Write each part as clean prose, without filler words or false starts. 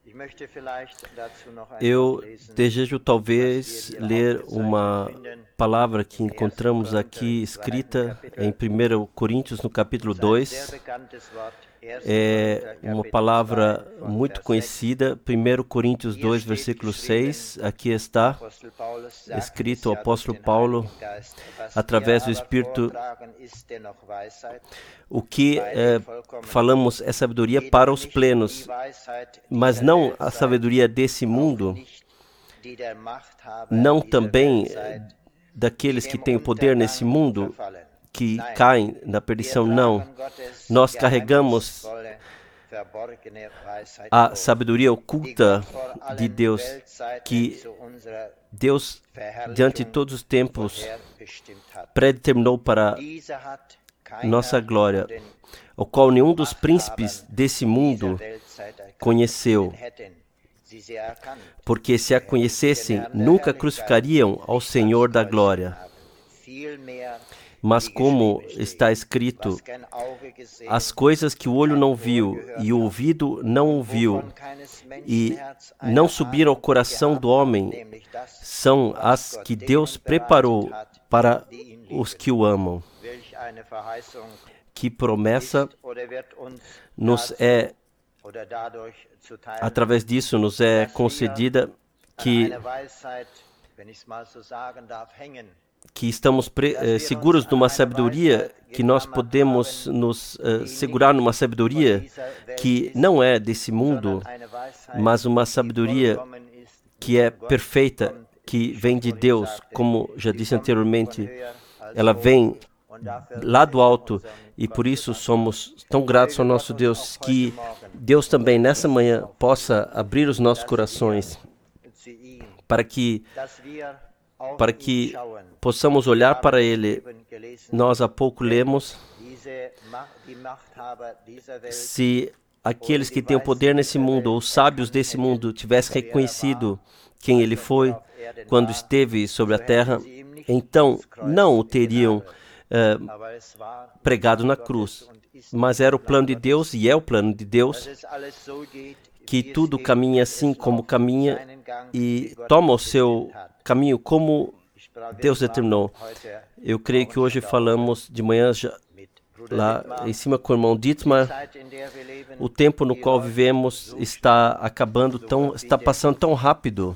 Eu desejo talvez ler uma palavra que encontramos aqui escrita em 1 Coríntios, no capítulo 2. É uma palavra muito conhecida, 1 Coríntios 2, versículo 6. Aqui está escrito o apóstolo Paulo, através do Espírito. O que falamos é sabedoria para os plenos, mas não a sabedoria desse mundo, não também daqueles que têm o poder nesse mundo, que caem na perdição, não. Nós carregamos a sabedoria oculta de Deus, que Deus, diante de todos os tempos, predeterminou para nossa glória, o qual nenhum dos príncipes desse mundo conheceu, porque se a conhecessem, nunca crucificariam ao Senhor da glória. Mas como está escrito, as coisas que o olho não viu e o ouvido não ouviu e não subiram ao coração do homem, são as que Deus preparou para os que o amam. Que promessa nos é, através disso, nos é concedida, que estamos seguros de uma sabedoria, que nós podemos nos segurar numa sabedoria que não é desse mundo, mas uma sabedoria que é perfeita, que vem de Deus, como já disse anteriormente. Ela vem lá do alto, e por isso somos tão gratos ao nosso Deus, que Deus também nessa manhã possa abrir os nossos corações para que possamos olhar para Ele. Nós há pouco lemos: se aqueles que têm o poder nesse mundo, os sábios desse mundo, tivessem reconhecido quem Ele foi quando esteve sobre a terra, então não o teriam pregado na cruz. Mas era o plano de Deus, e é o plano de Deus, que tudo caminha assim como caminha, e toma o seu caminho como Deus determinou. Eu creio que hoje falamos de manhã já, lá em cima com o irmão Dietmar. O tempo no qual vivemos está acabando, está passando tão rápido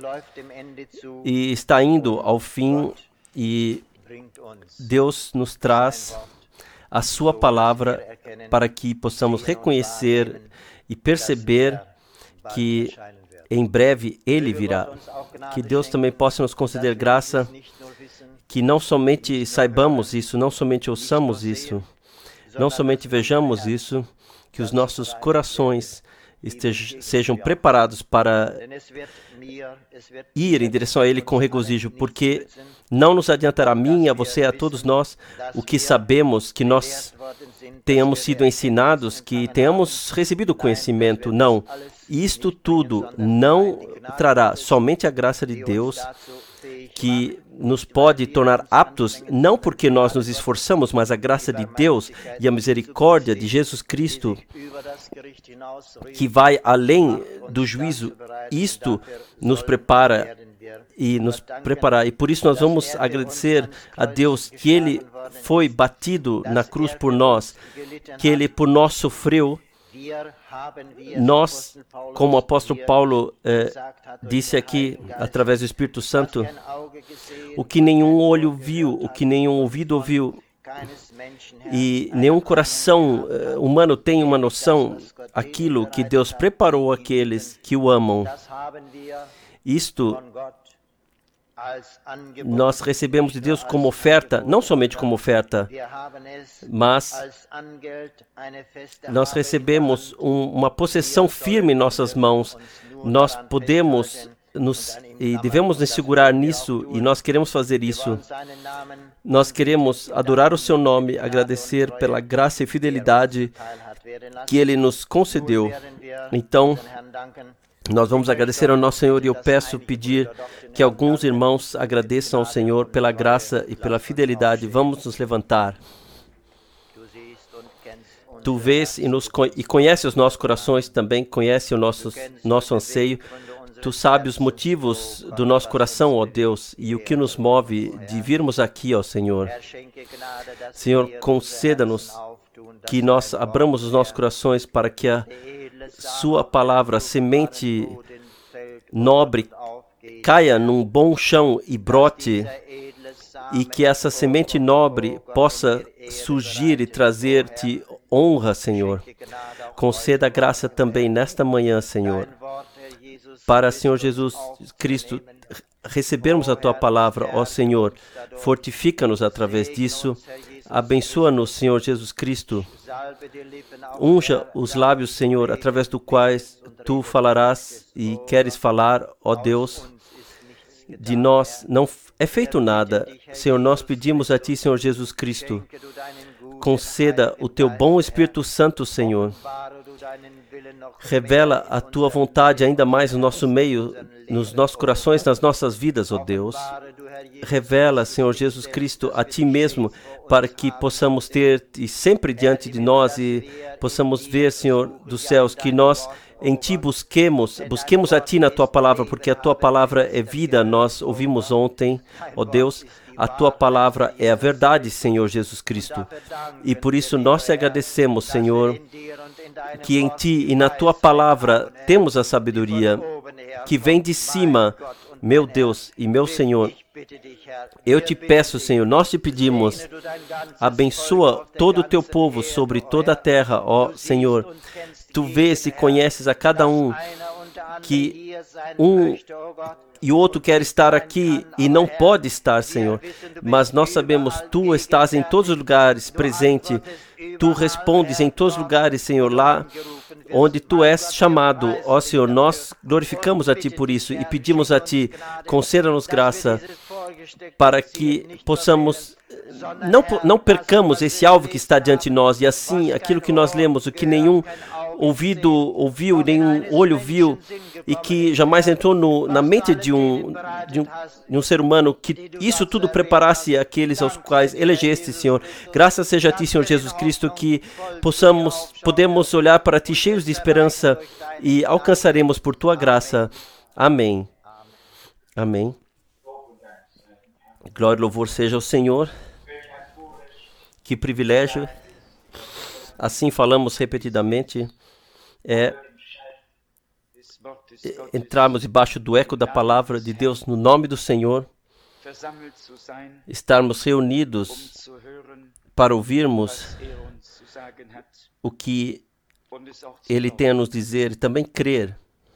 e está indo ao fim, e Deus nos traz a sua palavra para que possamos reconhecer e perceber que em breve Ele virá. Que Deus também possa nos conceder graça, que não somente saibamos isso, não somente ouçamos isso, não somente vejamos isso, que os nossos corações sejam preparados para ir em direção a Ele com regozijo, porque não nos adiantará a mim, a você, a todos nós, o que sabemos, que nós tenhamos sido ensinados, que tenhamos recebido conhecimento. Não, isto tudo não trará somente a graça de Deus, que nos pode tornar aptos, não porque nós nos esforçamos, mas a graça de Deus e a misericórdia de Jesus Cristo, que vai além do juízo. Isto nos prepara e por isso nós vamos agradecer a Deus que Ele foi batido na cruz por nós, que Ele por nós sofreu. Nós, como o apóstolo Paulo disse aqui, através do Espírito Santo, o que nenhum olho viu, o que nenhum ouvido ouviu, e nenhum coração humano tem uma noção, aquilo que Deus preparou àqueles que o amam. Isto nós recebemos de Deus como oferta, não somente como oferta, mas nós recebemos uma possessão firme em nossas mãos. Nós podemos e devemos nos segurar nisso, e nós queremos fazer isso. Nós queremos adorar o seu nome, agradecer pela graça e fidelidade que Ele nos concedeu. Então, nós vamos agradecer ao nosso Senhor, e eu pedir que alguns irmãos agradeçam ao Senhor pela graça e pela fidelidade. Vamos nos levantar. Tu vês e conhece os nossos corações também, conhece o nosso anseio. Tu sabes os motivos do nosso coração, ó Deus, e o que nos move de virmos aqui, ó Senhor. Senhor, conceda-nos que nós abramos os nossos corações para que a sua palavra, semente nobre, caia num bom chão e brote, e que essa semente nobre possa surgir e trazer-te honra, Senhor. Conceda graça também nesta manhã, Senhor, para, Senhor Jesus Cristo, recebermos a Tua palavra, ó Senhor. Fortifica-nos através disso. Abençoa-nos, Senhor Jesus Cristo. Unja os lábios, Senhor, através do quais Tu falarás e queres falar, ó Deus. De nós não é feito nada. Senhor, nós pedimos a Ti, Senhor Jesus Cristo. Conceda o Teu bom Espírito Santo, Senhor. Revela a Tua vontade ainda mais no nosso meio, nos nossos corações, nas nossas vidas, ó Deus. Revela, Senhor Jesus Cristo, a Ti mesmo, para que possamos ter-te sempre diante de nós e possamos ver, Senhor dos céus, que nós em Ti busquemos a Ti na Tua palavra, porque a Tua palavra é vida. Nós ouvimos ontem, ó Deus, a Tua palavra é a verdade, Senhor Jesus Cristo. E por isso nós te agradecemos, Senhor, que em Ti e na Tua palavra temos a sabedoria que vem de cima, meu Deus e meu Senhor. Eu te peço, Senhor, nós te pedimos, abençoa todo o Teu povo sobre toda a terra, ó Senhor. Tu vês e conheces a cada um, que um e o outro quer estar aqui e não pode estar, Senhor. Mas nós sabemos, Tu estás em todos os lugares presente. Tu respondes em todos os lugares, Senhor, lá onde Tu és chamado. Ó Senhor, nós glorificamos a Ti por isso e pedimos a Ti, conceda-nos graça para que possamos, não percamos esse alvo que está diante de nós, e assim, aquilo que nós lemos, o que nenhum ouvido ouviu, nenhum olho viu, e que jamais entrou na mente de um ser humano, que isso tudo preparasse aqueles aos quais elegeste, Senhor. Graças seja a Ti, Senhor Jesus Cristo, que podemos olhar para Ti cheios de esperança e alcançaremos por Tua graça. Amém. Amém. Glória e louvor seja ao Senhor. Que privilégio. Assim falamos repetidamente. Entrarmos debaixo do eco da palavra de Deus no nome do Senhor, estarmos reunidos para ouvirmos o que Ele tem a nos dizer e também crer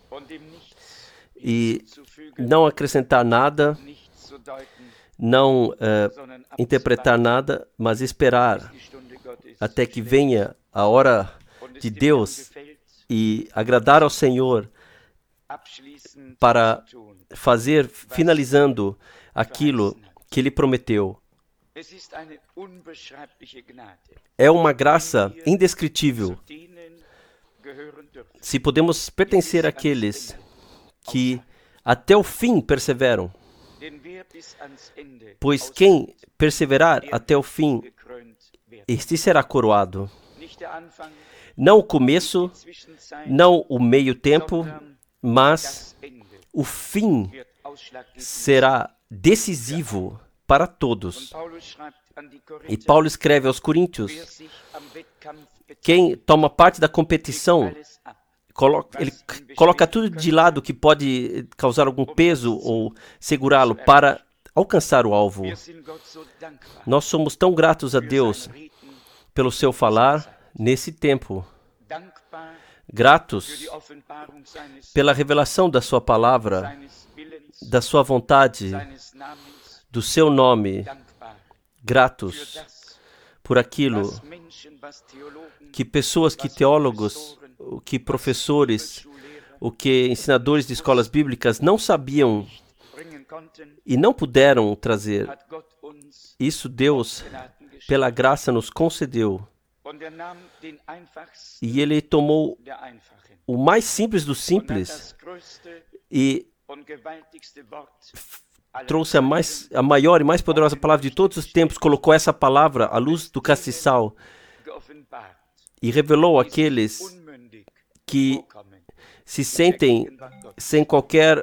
e não acrescentar nada, não interpretar nada, mas esperar até que venha a hora de Deus e agradar ao Senhor para fazer, finalizando aquilo que Ele prometeu. É uma graça indescritível. Se podemos pertencer àqueles que até o fim perseveram, pois quem perseverar até o fim, este será coroado. Não o começo, não o meio tempo, mas o fim será decisivo para todos. E Paulo escreve aos Coríntios, quem toma parte da competição, ele coloca tudo de lado que pode causar algum peso ou segurá-lo para alcançar o alvo. Nós somos tão gratos a Deus pelo seu falar nesse tempo. Gratos pela revelação da sua palavra, da sua vontade, do seu nome. Gratos por aquilo que pessoas, que teólogos, que professores, o que ensinadores de escolas bíblicas não sabiam e não puderam trazer. Isso Deus, pela graça, nos concedeu. E Ele tomou o mais simples do simples e trouxe a maior e mais poderosa palavra de todos os tempos, colocou essa palavra, a luz do castiçal, e revelou àqueles que se sentem sem qualquer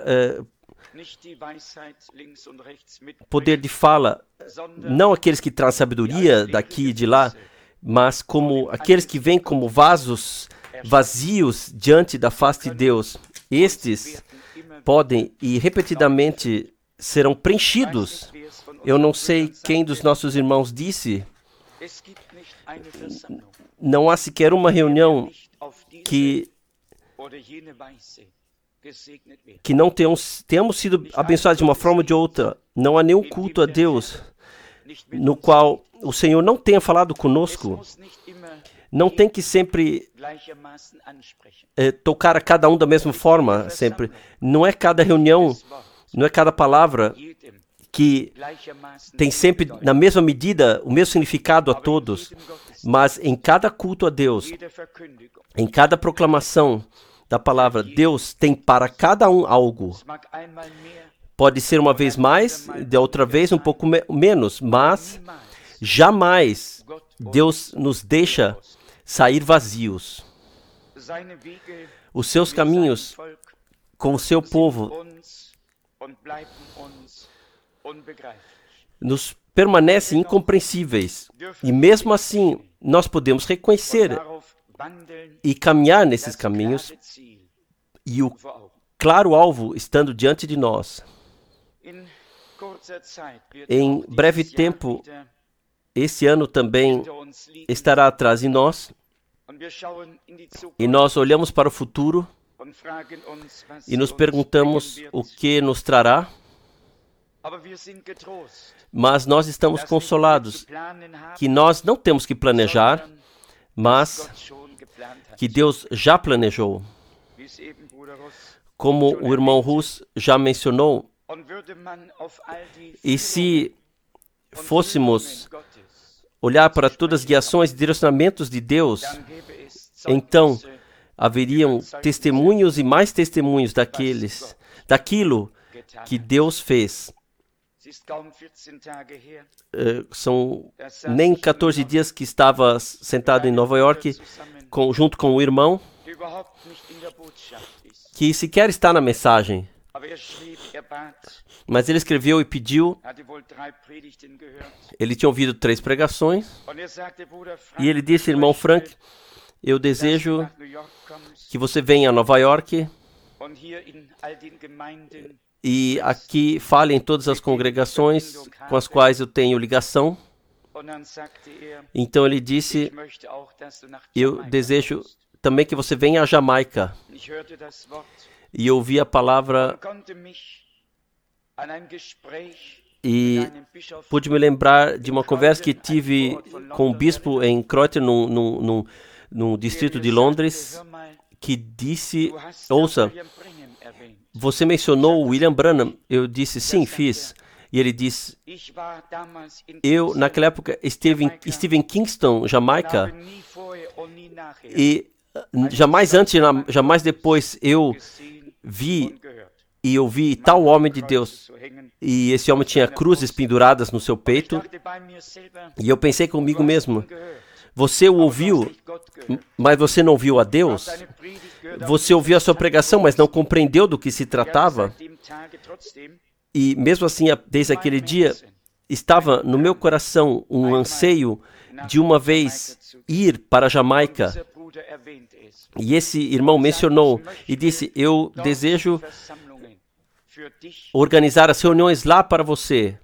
poder de fala, não aqueles que trazem sabedoria daqui e de lá, mas como aqueles que vêm como vasos vazios diante da face de Deus. Estes podem e repetidamente serão preenchidos. Eu não sei quem dos nossos irmãos disse, não há sequer uma reunião que não tenhamos sido abençoados de uma forma ou de outra. Não há nenhum culto a Deus no qual o Senhor não tenha falado conosco. Não tem que sempre tocar a cada um da mesma forma, sempre. Não é cada reunião, não é cada palavra que tem sempre, na mesma medida, o mesmo significado a todos. Mas em cada culto a Deus, em cada proclamação da palavra, Deus tem para cada um algo. Pode ser uma vez mais, de outra vez um pouco menos, mas jamais Deus nos deixa sair vazios. Os seus caminhos com o seu povo nos permanecem incompreensíveis. E mesmo assim, nós podemos reconhecer e caminhar nesses caminhos e o claro alvo estando diante de nós. Em breve tempo, esse ano também estará atrás de nós e nós olhamos para o futuro e nos perguntamos o que nos trará, mas nós estamos consolados que nós não temos que planejar, mas que Deus já planejou. Como o irmão Rus já mencionou, e se fôssemos olhar para todas as guiações e direcionamentos de Deus, então haveriam testemunhos e mais testemunhos daquilo que Deus fez. São nem 14 dias que estava sentado em Nova York junto com o irmão que sequer está na mensagem, mas ele escreveu e pediu. Ele tinha ouvido 3 pregações e ele disse: irmão Frank, eu desejo que você venha a Nova York e aqui fale em todas as congregações com as quais eu tenho ligação. Então ele disse: eu desejo também que você venha a Jamaica. E eu ouvi a palavra e pude me lembrar de uma conversa que tive com um bispo em Croydon, num distrito de Londres, que disse: ouça, você mencionou William Branham. Eu disse: sim, fiz. E ele disse: eu naquela época estive em Kingston, Jamaica, e jamais antes, jamais depois eu vi e ouvi tal homem de Deus. E esse homem tinha cruzes penduradas no seu peito. E eu pensei comigo mesmo: você o ouviu, mas você não ouviu a Deus? Você ouviu a sua pregação, mas não compreendeu do que se tratava? E mesmo assim, desde aquele dia, estava no meu coração um anseio de uma vez ir para a Jamaica. E esse irmão mencionou e disse: eu desejo organizar as reuniões lá para você.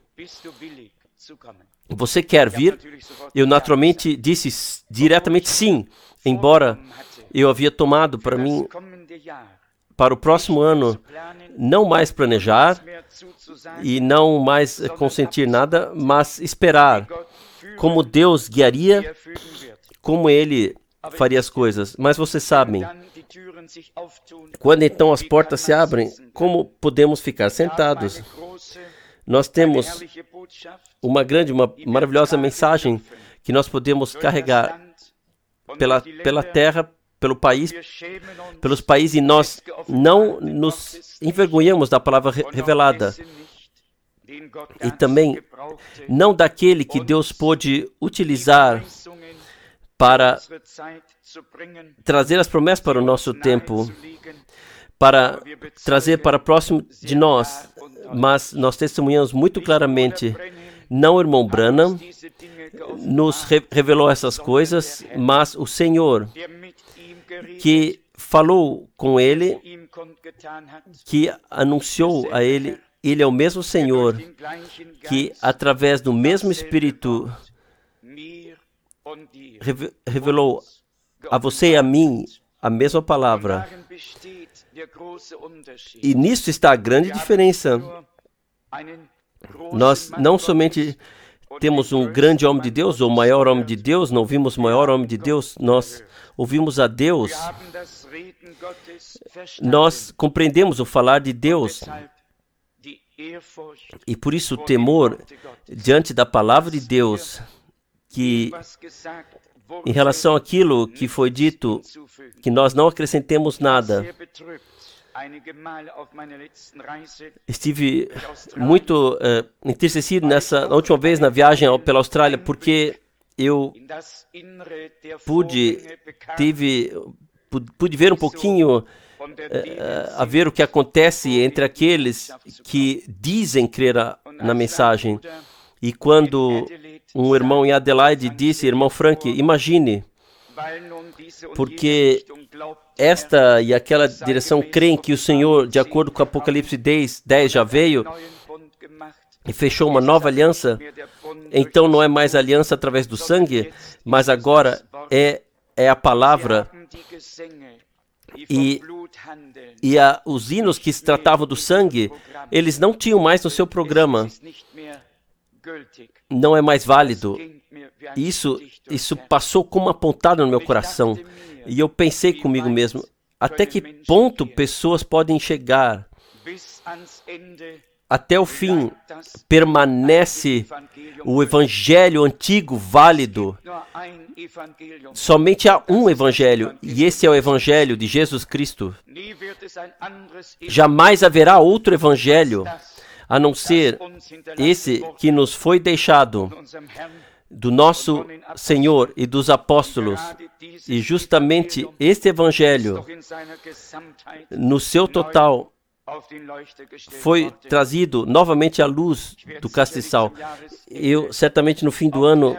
Você quer vir? Eu naturalmente disse diretamente sim, embora eu havia tomado para mim, para o próximo ano, não mais planejar e não mais consentir nada, mas esperar como Deus guiaria, como Ele faria as coisas. Mas vocês sabem, quando então as portas se abrem, como podemos ficar sentados? Nós temos uma maravilhosa mensagem que nós podemos carregar pela terra, pelos países, e nós não nos envergonhamos da palavra revelada. E também não daquele que Deus pôde utilizar para trazer as promessas para o nosso tempo, para trazer para próximo de nós. Mas nós testemunhamos muito claramente, não o irmão Branham nos revelou essas coisas, mas o Senhor que falou com ele, que anunciou a ele. Ele é o mesmo Senhor que, através do mesmo Espírito, revelou a você e a mim a mesma palavra. E nisso está a grande diferença. Nós não somente temos um grande homem de Deus, ou maior homem de Deus, não ouvimos o maior homem de Deus, nós ouvimos a Deus. Nós compreendemos o falar de Deus. E por isso o temor diante da palavra de Deus, que em relação àquilo que foi dito, que nós não acrescentemos nada. Estive muito entristecido na última vez na viagem pela Austrália, porque eu pude ver um pouquinho a ver o que acontece entre aqueles que dizem crer na mensagem. E quando um irmão em Adelaide disse, irmão Frank, imagine, porque esta e aquela direção creem que o Senhor, de acordo com Apocalipse 10 já veio e fechou uma nova aliança, então não é mais aliança através do sangue, mas agora é a palavra. E os hinos que se tratavam do sangue, eles não tinham mais no seu programa. Não é mais válido. Isso passou como uma pontada no meu coração. E eu pensei comigo mesmo, até que ponto pessoas podem chegar? Até o fim, permanece o evangelho antigo válido. Somente há um evangelho, e esse é o evangelho de Jesus Cristo. Jamais haverá outro evangelho, a não ser esse que nos foi deixado do nosso Senhor e dos apóstolos. E justamente este evangelho, no seu total, foi trazido novamente à luz do castiçal. Eu, certamente, no fim do ano,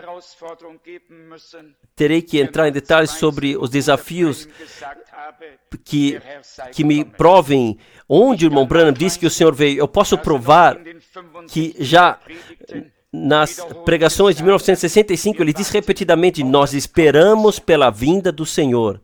terei que entrar em detalhes sobre os desafios que me provem onde o irmão Branham disse que o Senhor veio. Eu posso provar que já nas pregações de 1965, ele disse repetidamente, nós esperamos pela vinda do Senhor.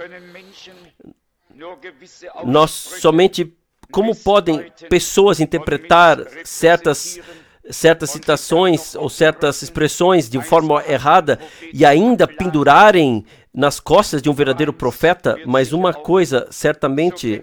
Nós somente... Como podem pessoas interpretar certas citações ou certas expressões de forma errada e ainda pendurarem nas costas de um verdadeiro profeta? Mas uma coisa certamente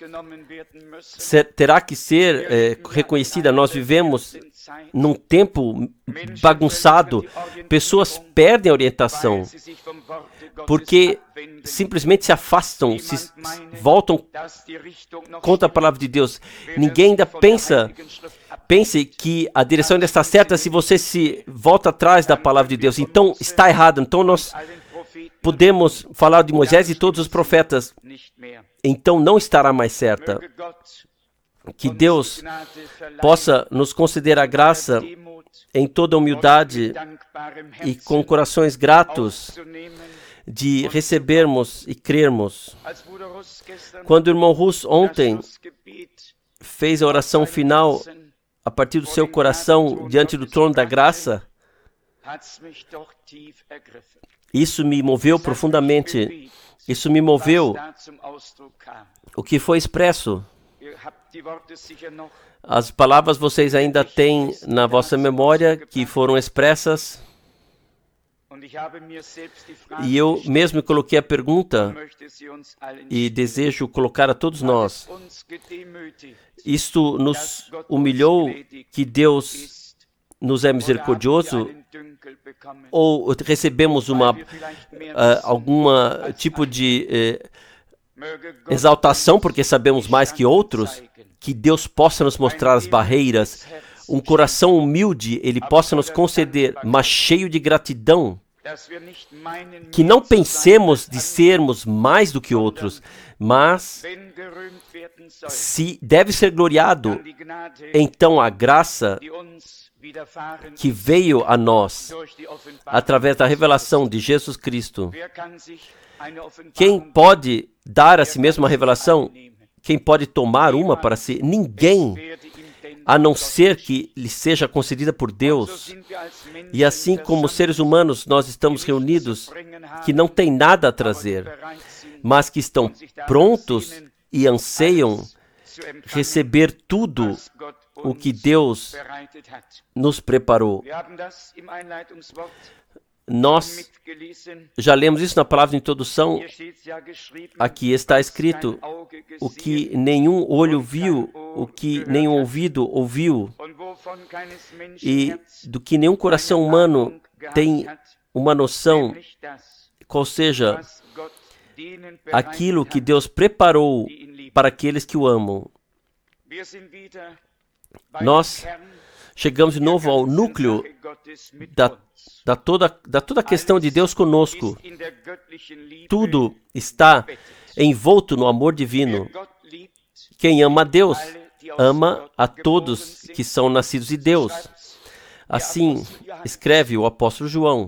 terá que ser reconhecida. Nós vivemos num tempo bagunçado. Pessoas perdem a orientação porque simplesmente se afastam, se voltam contra a palavra de Deus. Ninguém ainda pense que a direção ainda está certa se você se volta atrás da palavra de Deus. Então está errado. Então nós podemos falar de Moisés e todos os profetas. Então não estará mais certa. Que Deus possa nos conceder a graça em toda humildade e com corações gratos de recebermos e crermos. Quando o irmão Russ ontem fez a oração final a partir do seu coração diante do trono da graça, isso me moveu profundamente. Isso me moveu o que foi expresso. As palavras vocês ainda têm na vossa memória que foram expressas. E eu mesmo coloquei a pergunta e desejo colocar a todos nós. Isto nos humilhou, que Deus nos é misericordioso, ou recebemos algum tipo de exaltação porque sabemos mais que outros? Que Deus possa nos mostrar as barreiras, um coração humilde Ele possa nos conceder, mas cheio de gratidão. que não pensemos de sermos mais do que outros, mas se deve ser gloriado, então a graça que veio a nós através da revelação de Jesus Cristo. Quem pode dar a si mesmo a revelação? Quem pode tomar uma para si? Ninguém, a não ser que lhe seja concedida por Deus. E assim como seres humanos, nós estamos reunidos que não têm nada a trazer, mas que estão prontos e anseiam receber tudo o que Deus nos preparou. Nós já lemos isso na palavra de introdução. Aqui está escrito: o que nenhum olho viu, o que nenhum ouvido ouviu, e do que nenhum coração humano tem uma noção, qual seja aquilo que Deus preparou para aqueles que o amam. Nós chegamos de novo ao núcleo da toda a questão de Deus conosco. Tudo está envolto no amor divino. Quem ama a Deus, ama a todos que são nascidos de Deus. Assim escreve o apóstolo João.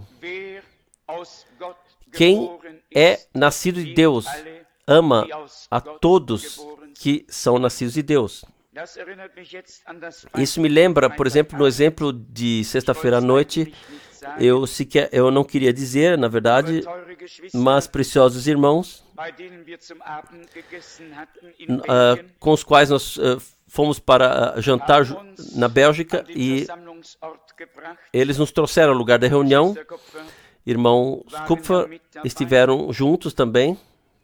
Quem é nascido de Deus, ama a todos que são nascidos de Deus. Isso me lembra, por exemplo, no exemplo de sexta-feira à noite, eu não queria dizer, na verdade, mas preciosos irmãos, com os quais nós fomos para jantar na Bélgica, e eles nos trouxeram ao lugar da reunião. Irmãos Kupfer estiveram juntos também.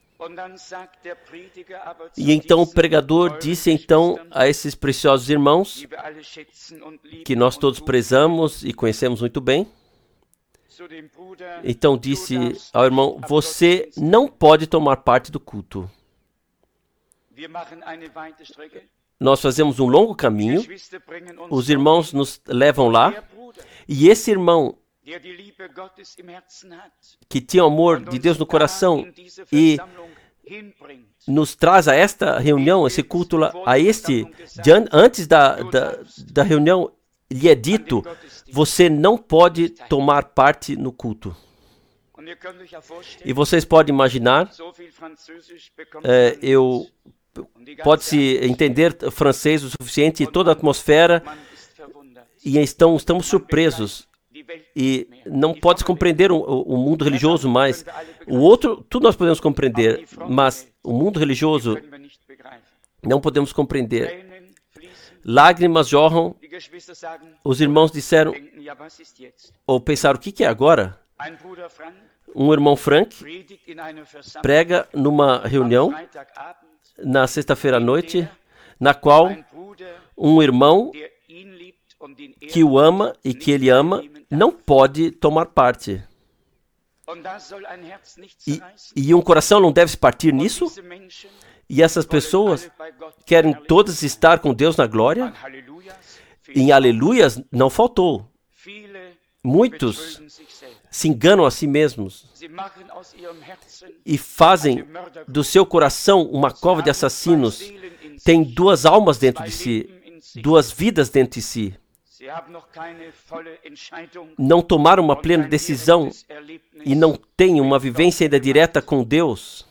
E então o pregador disse a esses preciosos irmãos, que nós todos prezamos e conhecemos muito bem, então disse ao irmão: você não pode tomar parte do culto. Nós fazemos um longo caminho, os irmãos nos levam lá, e esse irmão que tinha o amor de Deus no coração e nos traz a esta reunião, esse culto lá, antes da reunião, lhe é dito: você não pode tomar parte no culto. E vocês podem imaginar, pode-se entender francês o suficiente, e toda a atmosfera, e estamos surpresos. E não pode compreender o mundo religioso, mas o outro, tudo nós podemos compreender, mas o mundo religioso não podemos compreender. Lágrimas jorram. Os irmãos disseram, ou pensaram: o que é agora? Um irmão Frank prega numa reunião na sexta-feira à noite, na qual um irmão que o ama e que ele ama não pode tomar parte. E um coração não deve se partir nisso? E essas pessoas querem todas estar com Deus na glória? Em aleluias não faltou. Muitos se enganam a si mesmos e fazem do seu coração uma cova de assassinos. Tem duas almas dentro de si, duas vidas dentro de si. Não tomaram uma plena decisão e não têm uma vivência ainda direta com Deus.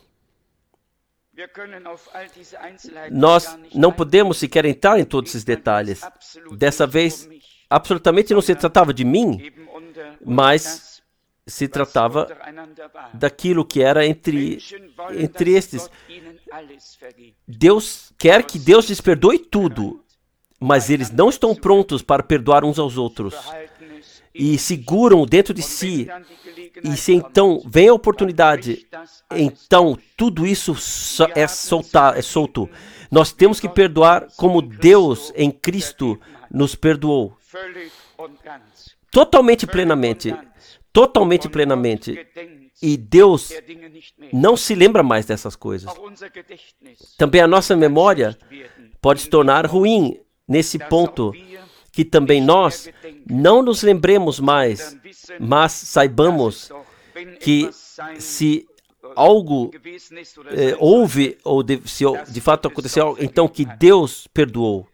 Nós não podemos sequer entrar em todos esses detalhes. Dessa vez, absolutamente não se tratava de mim, mas se tratava daquilo que era entre estes. Deus quer que Deus lhes perdoe tudo, mas eles não estão prontos para perdoar uns aos outros. E seguram dentro de si. E se então vem a oportunidade, então tudo isso é solto. Nós temos que perdoar como Deus em Cristo nos perdoou. Totalmente plenamente. Totalmente plenamente. E Deus não se lembra mais dessas coisas. Também a nossa memória pode se tornar ruim nesse ponto, que também nós não nos lembremos mais, mas saibamos que se algo houve, ou se de fato aconteceu, então que Deus perdoou.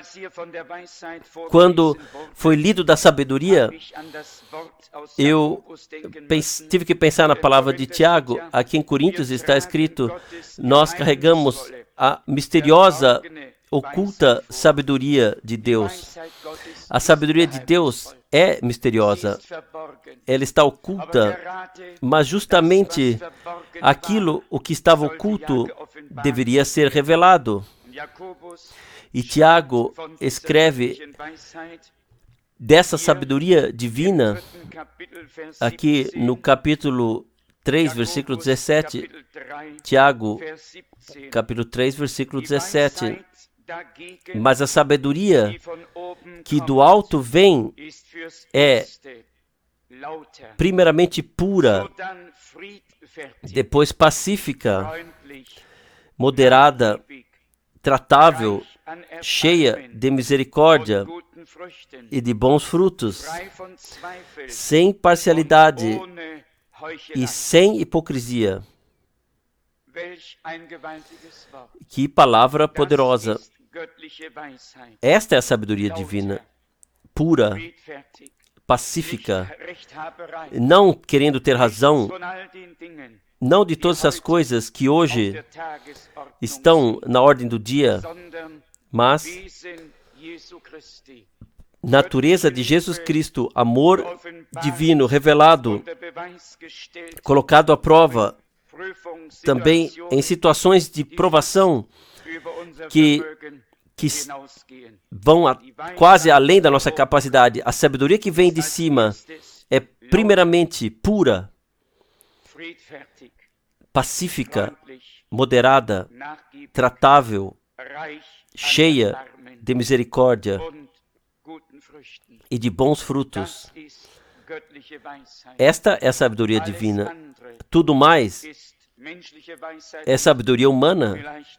Quando foi lido da sabedoria, eu tive que pensar na palavra de Tiago. Aqui em Coríntios está escrito: nós carregamos a misteriosa, oculta sabedoria de Deus. A sabedoria de Deus é misteriosa, ela está oculta, mas justamente aquilo o que estava oculto deveria ser revelado. E Tiago escreve dessa sabedoria divina aqui no capítulo 3, versículo 17. Tiago, capítulo 3, versículo 17. Mas a sabedoria que do alto vem é primeiramente pura, depois pacífica, moderada, tratável, cheia de misericórdia e de bons frutos, sem parcialidade e sem hipocrisia. Que palavra poderosa! Esta é a sabedoria divina, pura, pacífica, não querendo ter razão, não de todas essas coisas que hoje estão na ordem do dia, mas natureza de Jesus Cristo, amor divino revelado, colocado à prova, também em situações de provação que vão quase além da nossa capacidade. A sabedoria que vem de cima é primeiramente pura, pacífica, moderada, tratável, cheia de misericórdia e de bons frutos. Esta é a sabedoria divina. Tudo mais é sabedoria humana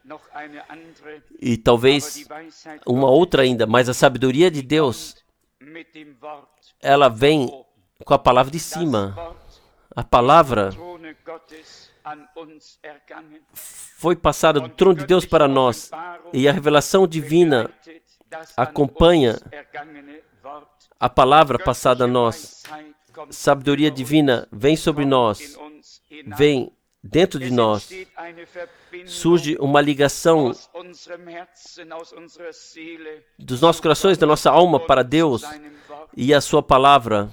e talvez uma outra ainda, mas a sabedoria de Deus, ela vem com a palavra de cima. A palavra foi passada do trono de Deus para nós e a revelação divina acompanha a palavra passada a nós. Sabedoria divina vem sobre nós, vem dentro de nós. Surge uma ligação dos nossos corações, da nossa alma para Deus e a sua palavra.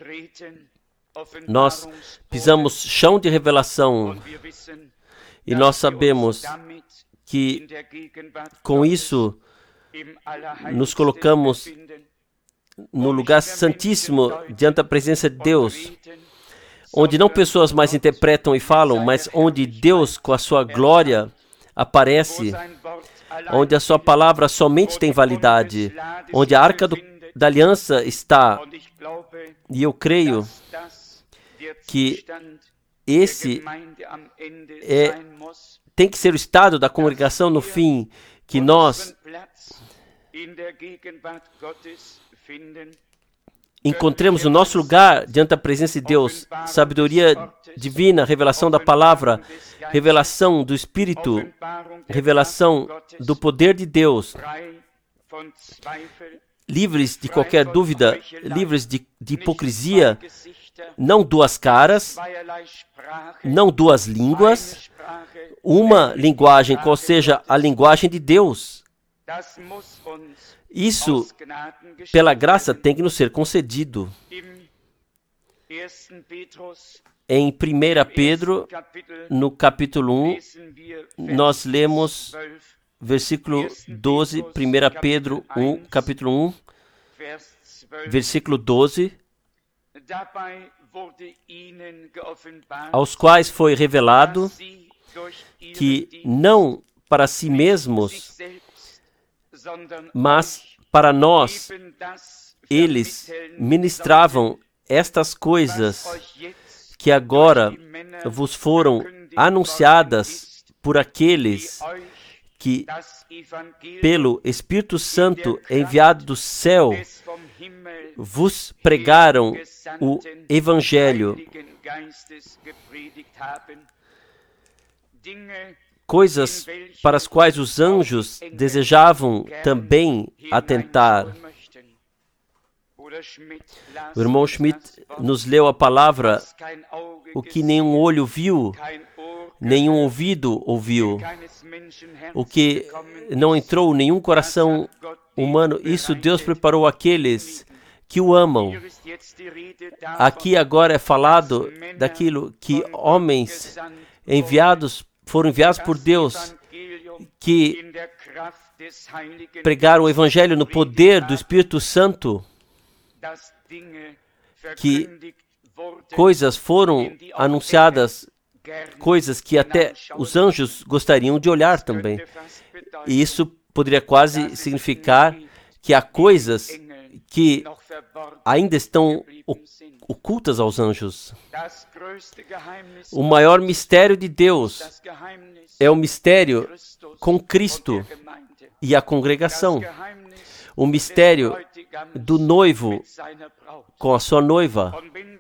Nós pisamos chão de revelação e nós sabemos que com isso nos colocamos no lugar santíssimo diante da presença de Deus, onde não pessoas mais interpretam e falam, mas onde Deus com a sua glória aparece, onde a sua palavra somente tem validade, onde a arca da aliança está. E eu creio que esse tem que ser o estado da congregação no fim, que nós encontremos o nosso lugar diante da presença de Deus, sabedoria divina, revelação da palavra, revelação do Espírito, revelação do poder de Deus, livres de qualquer dúvida, livres de hipocrisia, não duas caras, não duas línguas, uma linguagem, qual seja a linguagem de Deus. Isso, pela graça, tem que nos ser concedido. Em 1 Pedro, no capítulo 1, nós lemos versículo 12, 1 Pedro 1, capítulo 1, versículo 12, aos quais foi revelado que não para si mesmos, mas para nós, eles ministravam estas coisas que agora vos foram anunciadas por aqueles que pelo Espírito Santo enviado do céu vos pregaram o Evangelho, coisas para as quais os anjos desejavam também atentar. O irmão Schmidt nos leu a palavra, o que nenhum olho viu, nenhum ouvido ouviu, o que não entrou em nenhum coração humano, isso Deus preparou àqueles que o amam. Aqui agora é falado daquilo que homens foram enviados por Deus, que pregaram o Evangelho no poder do Espírito Santo, que coisas foram anunciadas, coisas que até os anjos gostariam de olhar também. E isso poderia quase significar que há coisas que ainda estão ocultas aos anjos. O maior mistério de Deus é o mistério com Cristo e a congregação. O mistério do noivo com a sua noiva.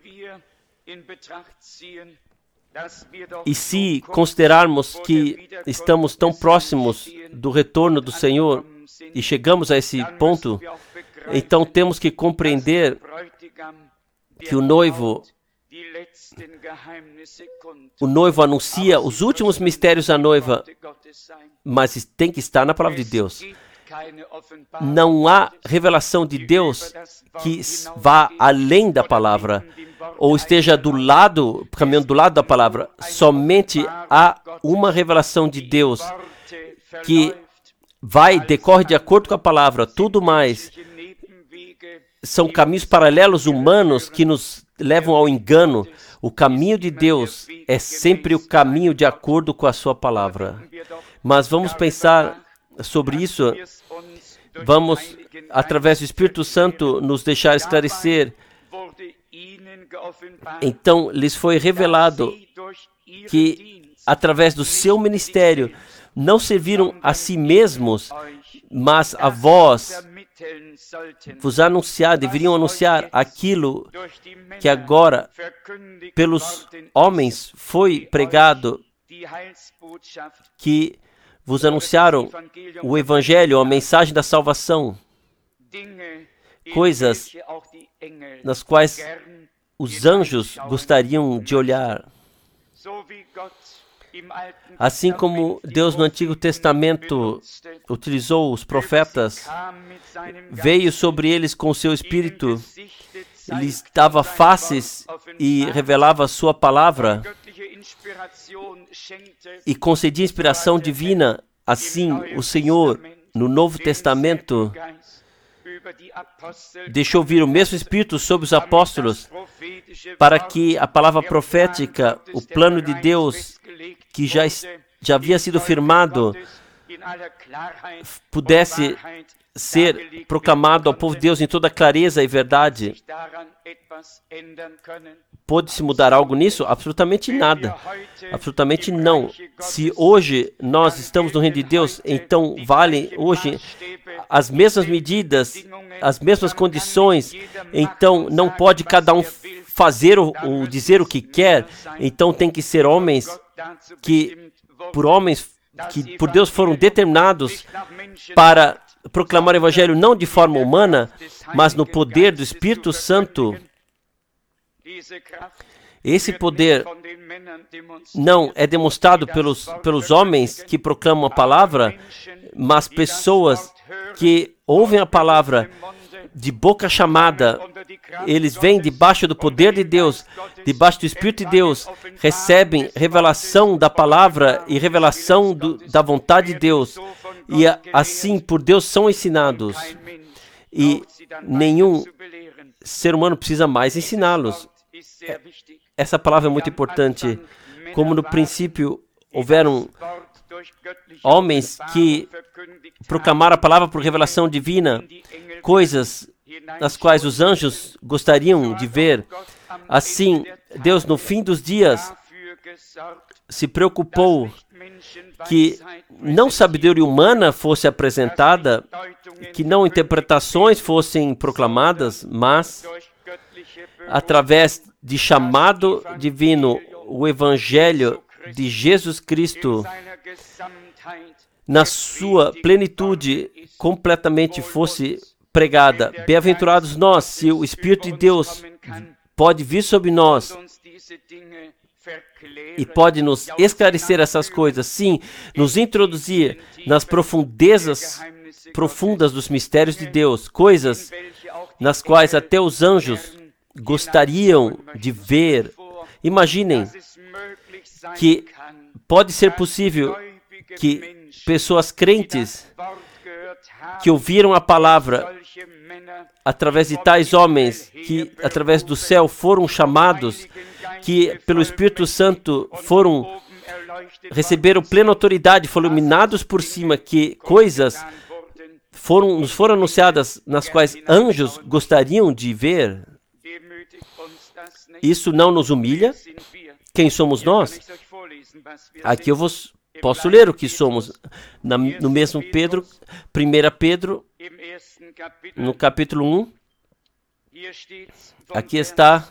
E se considerarmos que estamos tão próximos do retorno do Senhor e chegamos a esse ponto, então temos que compreender que o noivo anuncia os últimos mistérios à noiva, mas tem que estar na palavra de Deus. Não há revelação de Deus que vá além da palavra, ou esteja caminhando do lado da palavra. Somente há uma revelação de Deus que decorre de acordo com a palavra. Tudo mais são caminhos paralelos humanos que nos levam ao engano. O caminho de Deus é sempre o caminho de acordo com a sua palavra. Mas vamos pensar sobre isso. Vamos, através do Espírito Santo, nos deixar esclarecer. Então, lhes foi revelado que, através do seu ministério, não serviram a si mesmos, mas a vós deveriam anunciar aquilo que agora, pelos homens, foi pregado, que vos anunciaram o Evangelho, a mensagem da salvação, coisas nas quais os anjos gostariam de olhar. Assim como Deus no Antigo Testamento utilizou os profetas, veio sobre eles com o seu Espírito, lhes dava faces e revelava a sua palavra e concedia inspiração divina. Assim, o Senhor, no Novo Testamento, deixou vir o mesmo Espírito sobre os apóstolos, para que a palavra profética, o plano de Deus, que já havia sido firmado, pudesse ser proclamado ao povo de Deus em toda clareza e verdade. Pode-se mudar algo nisso? Absolutamente nada. Absolutamente não. Se hoje nós estamos no reino de Deus, então valem hoje as mesmas medidas, as mesmas condições. Então não pode cada um fazer ou dizer o que quer. Então tem que ser homens que por Deus foram determinados para proclamar o Evangelho não de forma humana, mas no poder do Espírito Santo. Esse poder não é demonstrado pelos homens que proclamam a palavra, mas pessoas que ouvem a palavra de boca chamada. Eles vêm debaixo do poder de Deus, debaixo do Espírito de Deus, recebem revelação da palavra e revelação da vontade de Deus, e assim por Deus são ensinados. E nenhum ser humano precisa mais ensiná-los. Essa palavra é muito importante. Como no princípio houveram homens que proclamaram a palavra por revelação divina, coisas nas quais os anjos gostariam de ver. Assim, Deus no fim dos dias se preocupou que não sabedoria humana fosse apresentada, que não interpretações fossem proclamadas, mas através de chamado divino, o Evangelho de Jesus Cristo, na sua plenitude, completamente fosse pregada. Bem-aventurados nós, se o Espírito de Deus pode vir sobre nós e pode nos esclarecer essas coisas, sim, nos introduzir nas profundezas profundas dos mistérios de Deus, coisas nas quais até os anjos gostariam de ver. Imaginem que pode ser possível que pessoas crentes que ouviram a palavra através de tais homens que através do céu foram chamados, que pelo Espírito Santo receberam plena autoridade, foram iluminados por cima, que coisas nos foram anunciadas nas quais anjos gostariam de ver. Isso não nos humilha? Quem somos nós? Aqui eu posso ler o que somos. No mesmo Pedro, 1 Pedro, no capítulo 1, aqui está,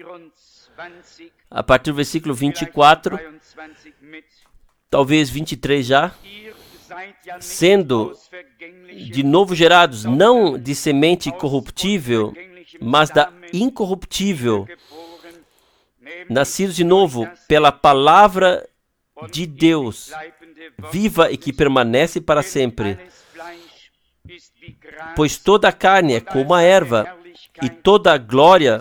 a partir do versículo 24, talvez 23 já, sendo de novo gerados, não de semente corruptível, mas da incorruptível, nascidos de novo pela palavra de Deus, viva e que permanece para sempre. Pois toda a carne é como a erva, e toda a glória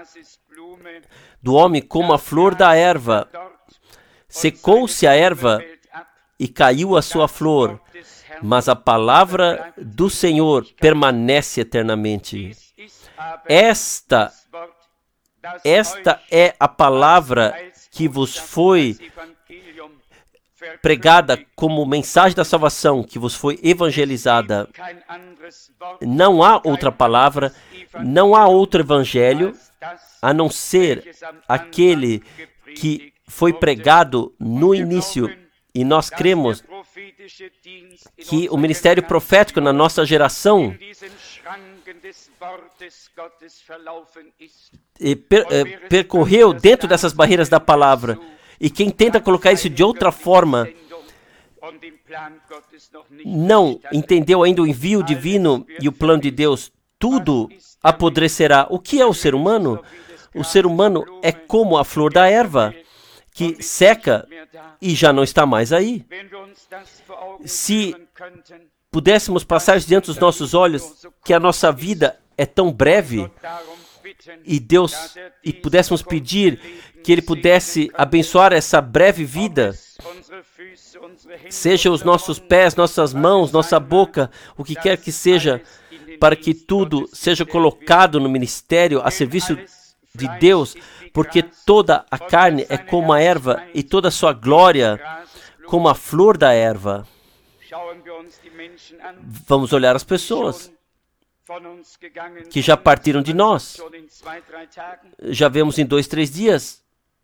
do homem como a flor da erva. Secou-se a erva e caiu a sua flor, mas a palavra do Senhor permanece eternamente. Esta é a palavra que vos foi pregada como mensagem da salvação, que vos foi evangelizada. Não há outra palavra, não há outro evangelho, a não ser aquele que foi pregado no início. E nós cremos que o ministério profético na nossa geração percorreu dentro dessas barreiras da palavra. E quem tenta colocar isso de outra forma não entendeu ainda o envio divino e o plano de Deus. Tudo apodrecerá. O que é o ser humano? O ser humano é como a flor da erva, que seca e já não está mais aí. Se pudéssemos passar diante dos nossos olhos que a nossa vida é tão breve e pudéssemos pedir que Ele pudesse abençoar essa breve vida, seja os nossos pés, nossas mãos, nossa boca, o que quer que seja, para que tudo seja colocado no ministério a serviço de Deus, porque toda a carne é como a erva e toda a sua glória como a flor da erva. Vamos olhar as pessoas que já partiram de nós. Já vemos em 2, 3 dias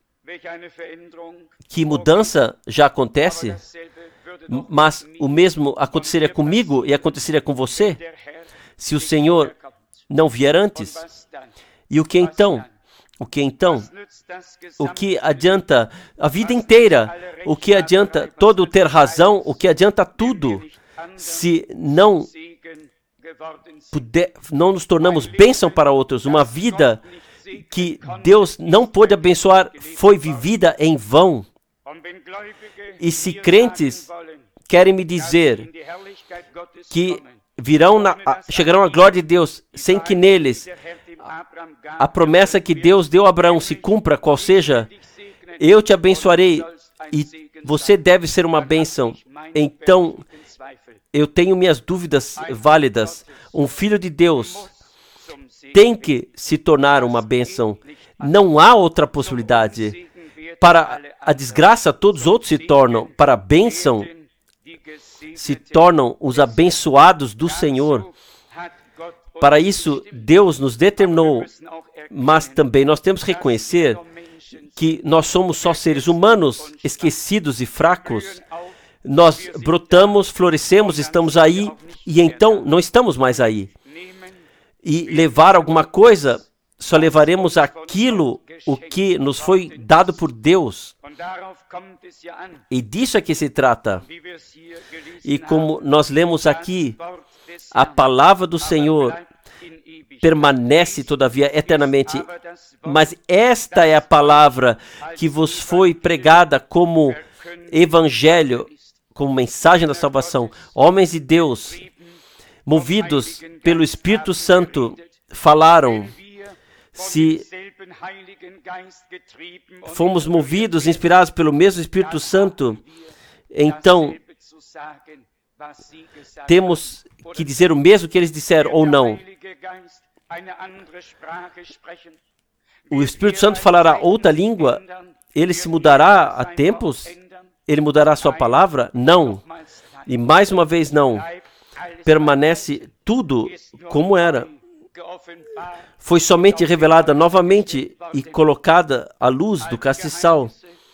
que mudança já acontece, mas o mesmo aconteceria comigo e aconteceria com você se o Senhor não vier antes. E o que então? O que então? O que adianta a vida inteira? O que adianta todo ter razão? O que adianta tudo se não nos tornamos bênção para outros? Uma vida que Deus não pôde abençoar foi vivida em vão. E se crentes querem me dizer que chegarão à glória de Deus sem que neles a promessa que Deus deu a Abraão se cumpra, qual seja, eu te abençoarei e você deve ser uma bênção. Então, eu tenho minhas dúvidas válidas. Um filho de Deus tem que se tornar uma bênção. Não há outra possibilidade. Para a desgraça, todos os outros se tornam. Para a bênção, se tornam os abençoados do Senhor. Para isso, Deus nos determinou, mas também nós temos que reconhecer que nós somos só seres humanos, esquecidos e fracos, nós brotamos, florescemos, estamos aí, e então não estamos mais aí. E levar alguma coisa, só levaremos aquilo o que nos foi dado por Deus. E disso é que se trata. E como nós lemos aqui, a palavra do Senhor permanece todavia eternamente. Mas esta é a palavra que vos foi pregada como evangelho, como mensagem da salvação. Homens de Deus, movidos pelo Espírito Santo, falaram. Se fomos movidos, inspirados pelo mesmo Espírito Santo, então temos que dizer o mesmo que eles disseram ou não. O Espírito Santo falará outra língua, ele se mudará a tempos? Ele mudará a sua palavra? Não. E mais uma vez não. Permanece tudo como era. Foi somente revelada novamente e colocada à luz do castiçal.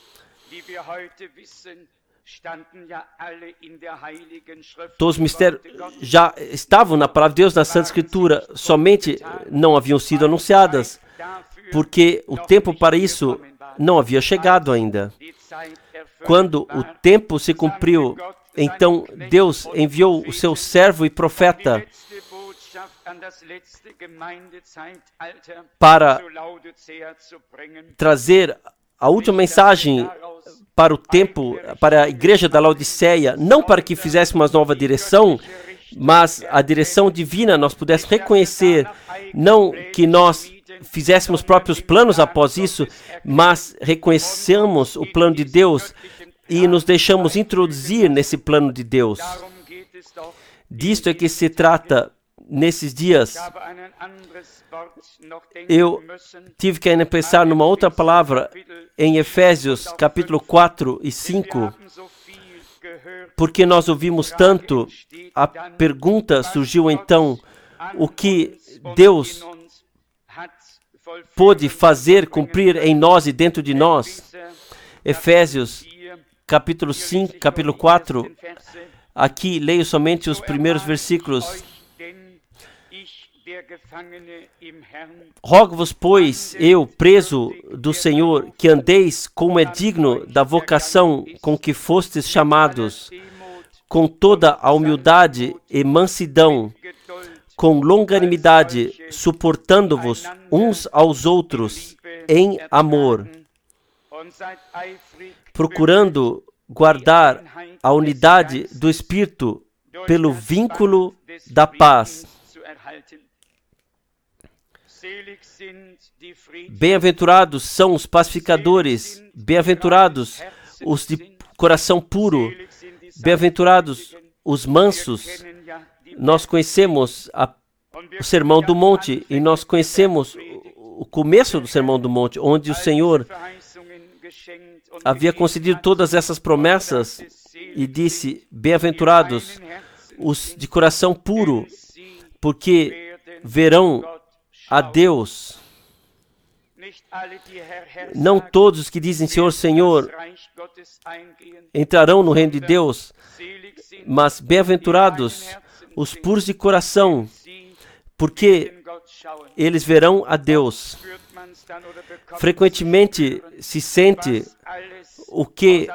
Todos os mistérios já estavam na palavra de Deus, na Santa Escritura, somente não haviam sido anunciadas, porque o tempo para isso não havia chegado ainda. Quando o tempo se cumpriu, então Deus enviou o seu servo e profeta para trazer a última mensagem para o tempo, para a igreja da Laodiceia, não para que fizesse uma nova direção, mas a direção divina nós pudéssemos reconhecer, não que nós fizéssemos próprios planos após isso, mas reconhecemos o plano de Deus e nos deixamos introduzir nesse plano de Deus. Disto é que se trata nesses dias. Eu tive que ainda pensar numa outra palavra em Efésios, capítulo 4 e 5, porque nós ouvimos tanto, a pergunta surgiu então, o que Deus pôde fazer, cumprir em nós e dentro de nós. Efésios, capítulo 5, capítulo 4, aqui leio somente os primeiros versículos. Rogo-vos, pois, eu, preso do Senhor, que andeis como é digno da vocação com que fostes chamados, com toda a humildade e mansidão, com longanimidade, suportando-vos uns aos outros em amor, procurando guardar a unidade do Espírito pelo vínculo da paz. Bem-aventurados são os pacificadores, bem-aventurados os de coração puro, bem-aventurados os mansos. Nós conhecemos o Sermão do Monte e nós conhecemos o começo do Sermão do Monte, onde o Senhor havia concedido todas essas promessas e disse: bem-aventurados os de coração puro, porque verão a Deus. Não todos os que dizem Senhor, Senhor entrarão no reino de Deus, mas bem-aventurados os puros de coração, porque eles verão a Deus. Frequentemente se sente o que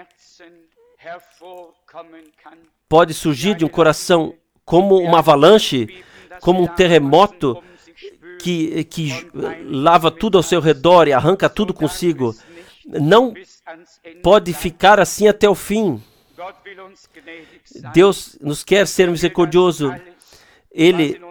pode surgir de um coração como uma avalanche, como um terremoto que lava tudo ao seu redor e arranca tudo consigo. Não pode ficar assim até o fim. Deus nos quer ser misericordioso. Ele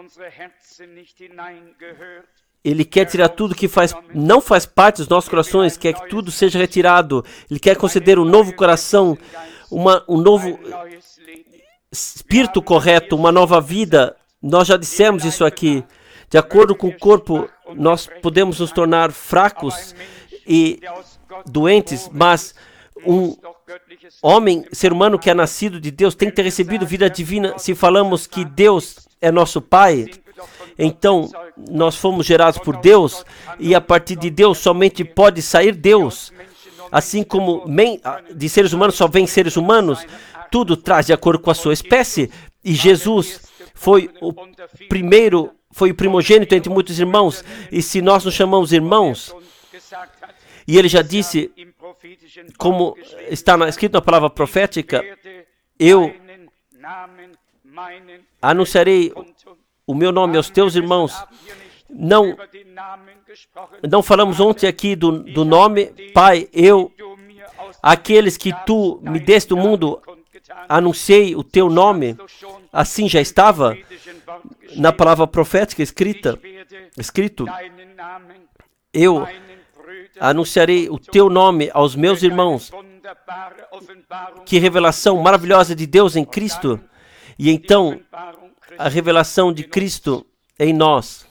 quer tirar tudo que não faz parte dos nossos corações, quer que tudo seja retirado. Ele quer conceder um novo coração, um novo espírito correto, uma nova vida. Nós já dissemos isso aqui. De acordo com o corpo, nós podemos nos tornar fracos e doentes, mas um ser humano que é nascido de Deus tem que ter recebido vida divina. Se falamos que Deus é nosso Pai, Então, nós fomos gerados por Deus, e a partir de Deus somente pode sair Deus. Assim como de seres humanos só vem seres humanos, tudo traz de acordo com a sua espécie. E Jesus foi o primogênito entre muitos irmãos. E se nós nos chamamos irmãos, e ele já disse, como está escrito na palavra profética, eu anunciarei o meu nome aos teus irmãos. Não falamos ontem aqui do nome, Pai, aqueles que tu me deste do mundo, anunciei o teu nome. Assim já estava na palavra profética escrito, eu anunciarei o teu nome aos meus irmãos. Que revelação maravilhosa de Deus em Cristo. E então, a revelação de Cristo em nós.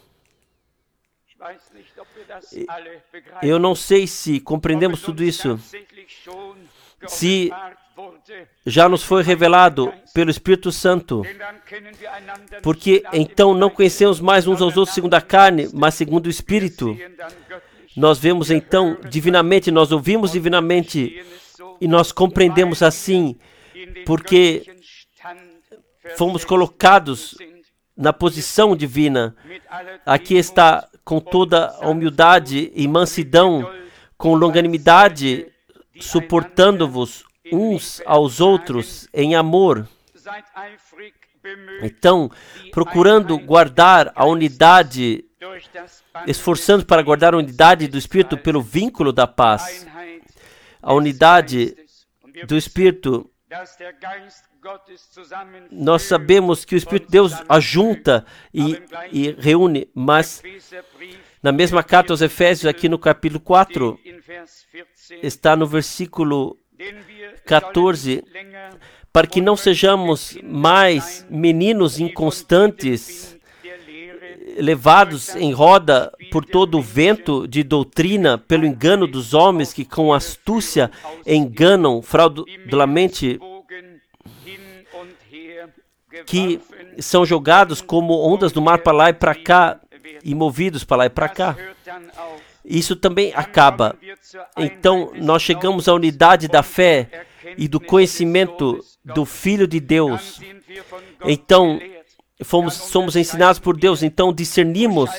Eu não sei se compreendemos tudo isso. Se já nos foi revelado pelo Espírito Santo. Porque então não conhecemos mais uns aos outros segundo a carne, mas segundo o Espírito. Nós vemos então divinamente, nós ouvimos divinamente e nós compreendemos assim, porque fomos colocados na posição divina. Aqui está com toda a humildade e mansidão, com longanimidade, suportando-vos uns aos outros em amor. Então, procurando guardar a unidade, esforçando para guardar a unidade do Espírito pelo vínculo da paz. A unidade do Espírito. Nós sabemos que o Espírito de Deus ajunta e reúne, mas na mesma carta aos Efésios, aqui no capítulo 4, está no versículo 14, para que não sejamos mais meninos inconstantes, levados em roda por todo o vento de doutrina, pelo engano dos homens que com astúcia enganam fraudulamente, que são jogados como ondas do mar para lá e para cá, e movidos para lá e para cá. Isso também acaba. Então, nós chegamos à unidade da fé e do conhecimento do Filho de Deus. Então, somos ensinados por Deus. Então, discernimos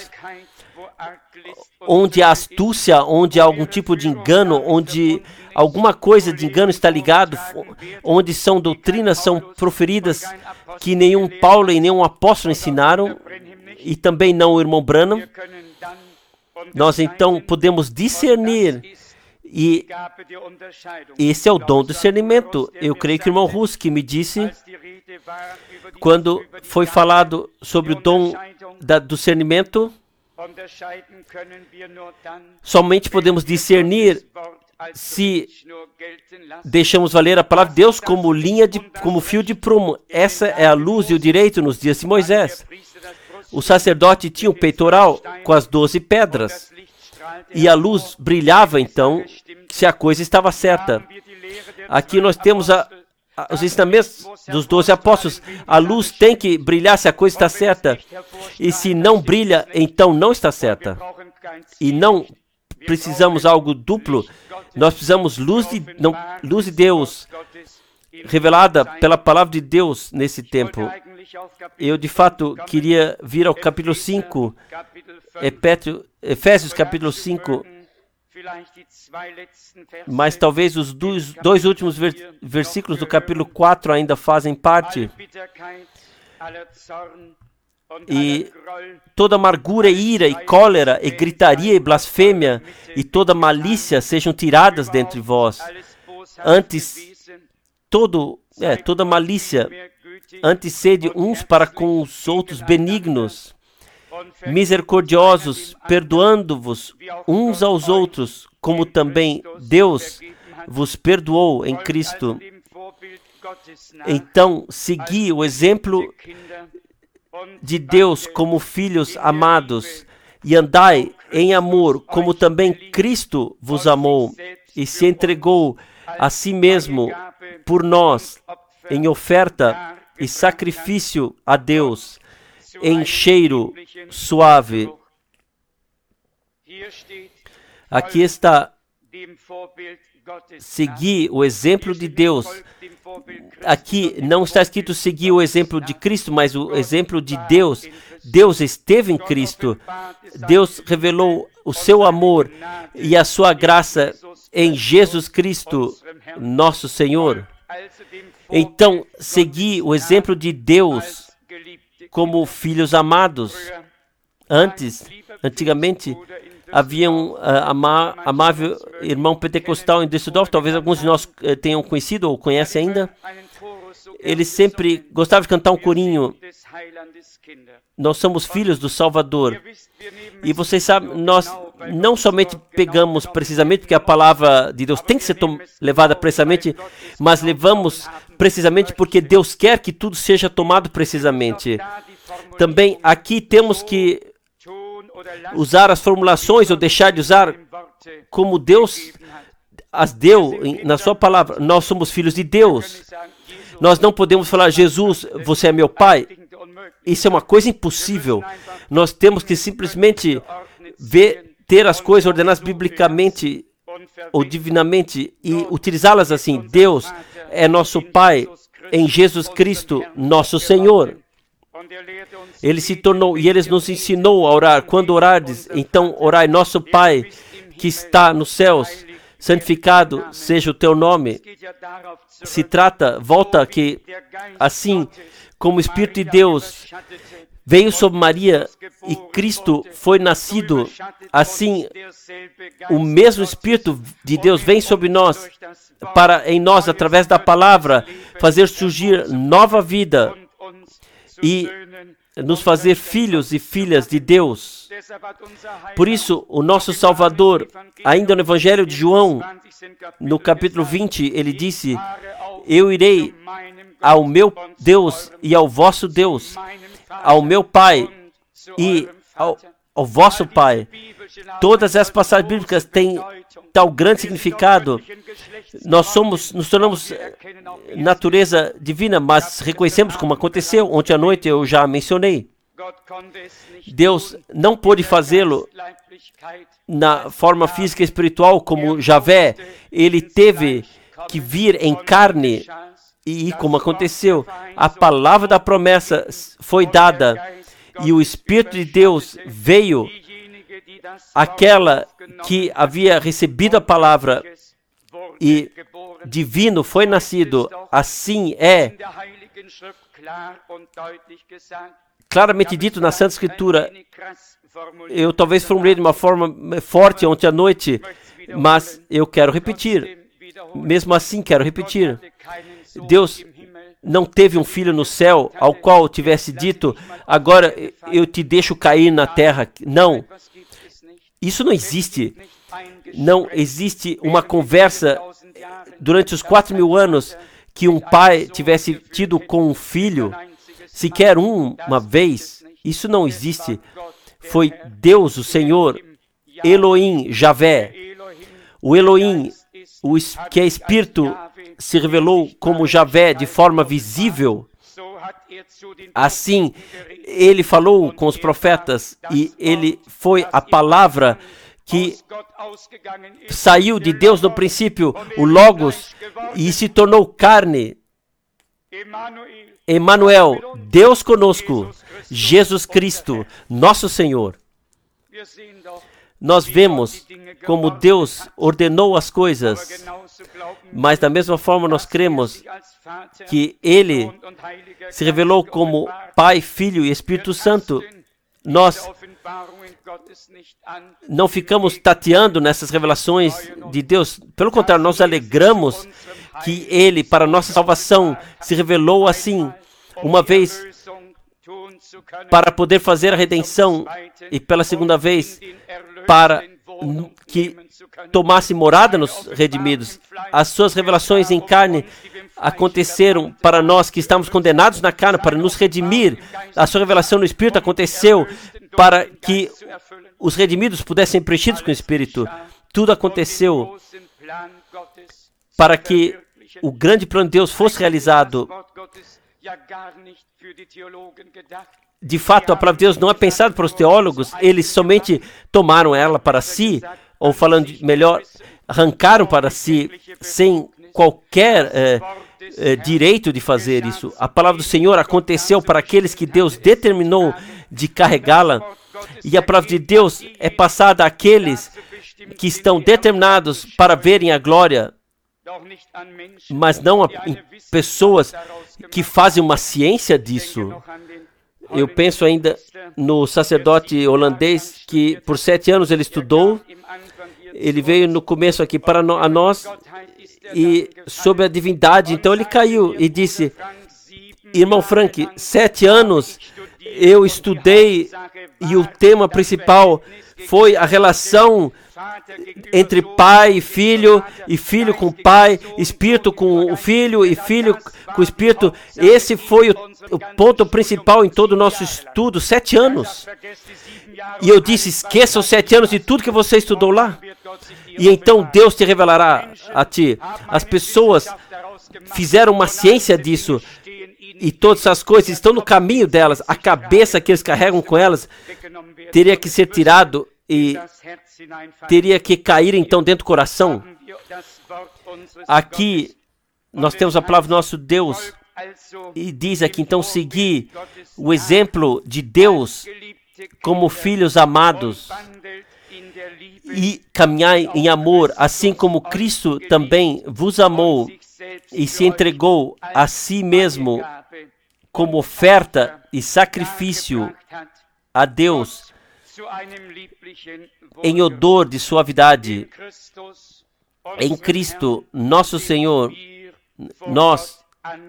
onde há astúcia, onde há algum tipo de engano, onde alguma coisa de engano está ligado, onde são doutrinas, são proferidas que nenhum Paulo e nenhum apóstolo ensinaram, e também não o irmão Branham. Nós então podemos discernir, e esse é o dom do discernimento. Eu creio que o irmão Ruski me disse, quando foi falado sobre o dom do discernimento, somente podemos discernir se deixamos valer a palavra de Deus como fio de prumo. Essa é a luz e o direito nos dias de Moisés. O sacerdote tinha um peitoral com as 12 pedras. E a luz brilhava, então, se a coisa estava certa. Aqui nós temos os ensinamentos dos 12 apóstolos. A luz tem que brilhar se a coisa está certa. E se não brilha, então não está certa. E não precisamos algo duplo. Nós precisamos luz de Deus, revelada pela palavra de Deus nesse tempo. Eu, de fato, queria vir ao capítulo 5, Efésios capítulo 5, mas talvez os dois últimos versículos do capítulo 4 ainda fazem parte. E toda amargura, ira e cólera, e gritaria e blasfêmia, e toda malícia sejam tiradas dentre vós. Antes, toda malícia, antes sede uns para com os outros benignos, misericordiosos, perdoando-vos uns aos outros, como também Deus vos perdoou em Cristo. Então, segui o exemplo de Deus como filhos amados, e andai em amor, como também Cristo vos amou, e se entregou a si mesmo por nós, em oferta e sacrifício a Deus. em cheiro suave. Aqui está: seguir o exemplo de Deus. Aqui não está escrito seguir o exemplo de Cristo, mas o exemplo de Deus. Deus esteve em Cristo. Deus revelou o seu amor e a sua graça em Jesus Cristo, nosso Senhor. Então, seguir o exemplo de Deus como filhos amados. Antigamente, havia um amável irmão pentecostal em Düsseldorf, talvez alguns de nós tenham conhecido ou conhecem ainda. Ele sempre gostava de cantar um corinho: nós somos filhos do Salvador. E vocês sabem, nós não somente pegamos precisamente porque a palavra de Deus tem que ser levada precisamente, mas levamos precisamente porque Deus quer que tudo seja tomado precisamente. Também aqui temos que usar as formulações ou deixar de usar como Deus as deu na sua palavra. Nós somos filhos de Deus. Nós não podemos falar: Jesus, você é meu pai. Isso é uma coisa impossível. Nós temos que simplesmente ter as coisas ordenadas biblicamente ou divinamente e utilizá-las assim. Deus é nosso Pai em Jesus Cristo, nosso Senhor. Ele se tornou, e Ele nos ensinou a orar. Quando orardes, então orai: nosso Pai que está nos céus, santificado seja o teu nome. Se trata, volta que assim como o Espírito de Deus veio sobre Maria e Cristo foi nascido, assim o mesmo Espírito de Deus vem sobre nós, para em nós, através da palavra, fazer surgir nova vida e nos fazer filhos e filhas de Deus. Por isso, o nosso Salvador, ainda no Evangelho de João, no capítulo 20, ele disse: eu irei ao meu Deus e ao vosso Deus, ao meu Pai e ao vosso Pai. Todas essas passagens bíblicas têm tal grande significado. Nós nos tornamos natureza divina, mas reconhecemos como aconteceu. Ontem à noite eu já mencionei. Deus não pôde fazê-lo na forma física e espiritual como Javé. Ele teve que vir em carne. E como aconteceu, a palavra da promessa foi dada e o Espírito de Deus veio. Aquela que havia recebido a palavra e divino foi nascido. Assim é claramente dito na Santa Escritura. Eu talvez formulei de uma forma forte ontem à noite, mas eu quero repetir. Mesmo assim, quero repetir. Deus não teve um filho no céu ao qual tivesse dito: agora eu te deixo cair na terra. Não. Isso não existe. Não existe uma conversa durante os 4.000 anos que um pai tivesse tido com um filho, sequer uma vez. Isso não existe. Foi Deus, o Senhor, Elohim, Javé. O Elohim, que é Espírito, se revelou como Javé de forma visível. Assim, ele falou com os profetas e ele foi a palavra que saiu de Deus no princípio, o Logos, e se tornou carne. Emmanuel, Deus conosco, Jesus Cristo, nosso Senhor. Nós vemos como Deus ordenou as coisas, mas da mesma forma nós cremos que Ele se revelou como Pai, Filho e Espírito Santo. Nós não ficamos tateando nessas revelações de Deus. Pelo contrário, nós alegramos que Ele, para nossa salvação, se revelou assim, uma vez para poder fazer a redenção e pela segunda vez para que tomasse morada nos redimidos. As suas revelações em carne aconteceram para nós que estamos condenados na carne, para nos redimir. A sua revelação no Espírito aconteceu para que os redimidos pudessem ser preenchidos com o Espírito. Tudo aconteceu para que o grande plano de Deus fosse realizado. De fato, a palavra de Deus não é pensada para os teólogos, eles somente tomaram ela para si, ou falando melhor, arrancaram para si, sem qualquer direito de fazer isso. A palavra do Senhor aconteceu para aqueles que Deus determinou de carregá-la, e a palavra de Deus é passada àqueles que estão determinados para verem a glória, mas não a pessoas que fazem uma ciência disso. Eu penso ainda no sacerdote holandês que por 7 anos ele estudou. Ele veio no começo aqui para nós e sobre a divindade. Então ele caiu e disse: irmão Frank, 7 anos eu estudei e o tema principal foi a relação entre pai e filho com pai, espírito com o filho e filho com o espírito. Esse foi o ponto principal em todo o nosso estudo, 7 anos. E eu disse: esqueça os 7 anos de tudo que você estudou lá, e então Deus te revelará a ti. As pessoas fizeram uma ciência disso, e todas essas coisas estão no caminho delas. A cabeça que eles carregam com elas teria que ser tirado e teria que cair então dentro do coração. Aqui nós temos a palavra do nosso Deus e diz aqui então: seguir o exemplo de Deus como filhos amados e caminhar em amor, assim como Cristo também vos amou e se entregou a si mesmo como oferta e sacrifício a Deus em odor de suavidade. Em Cristo, nosso Senhor, nós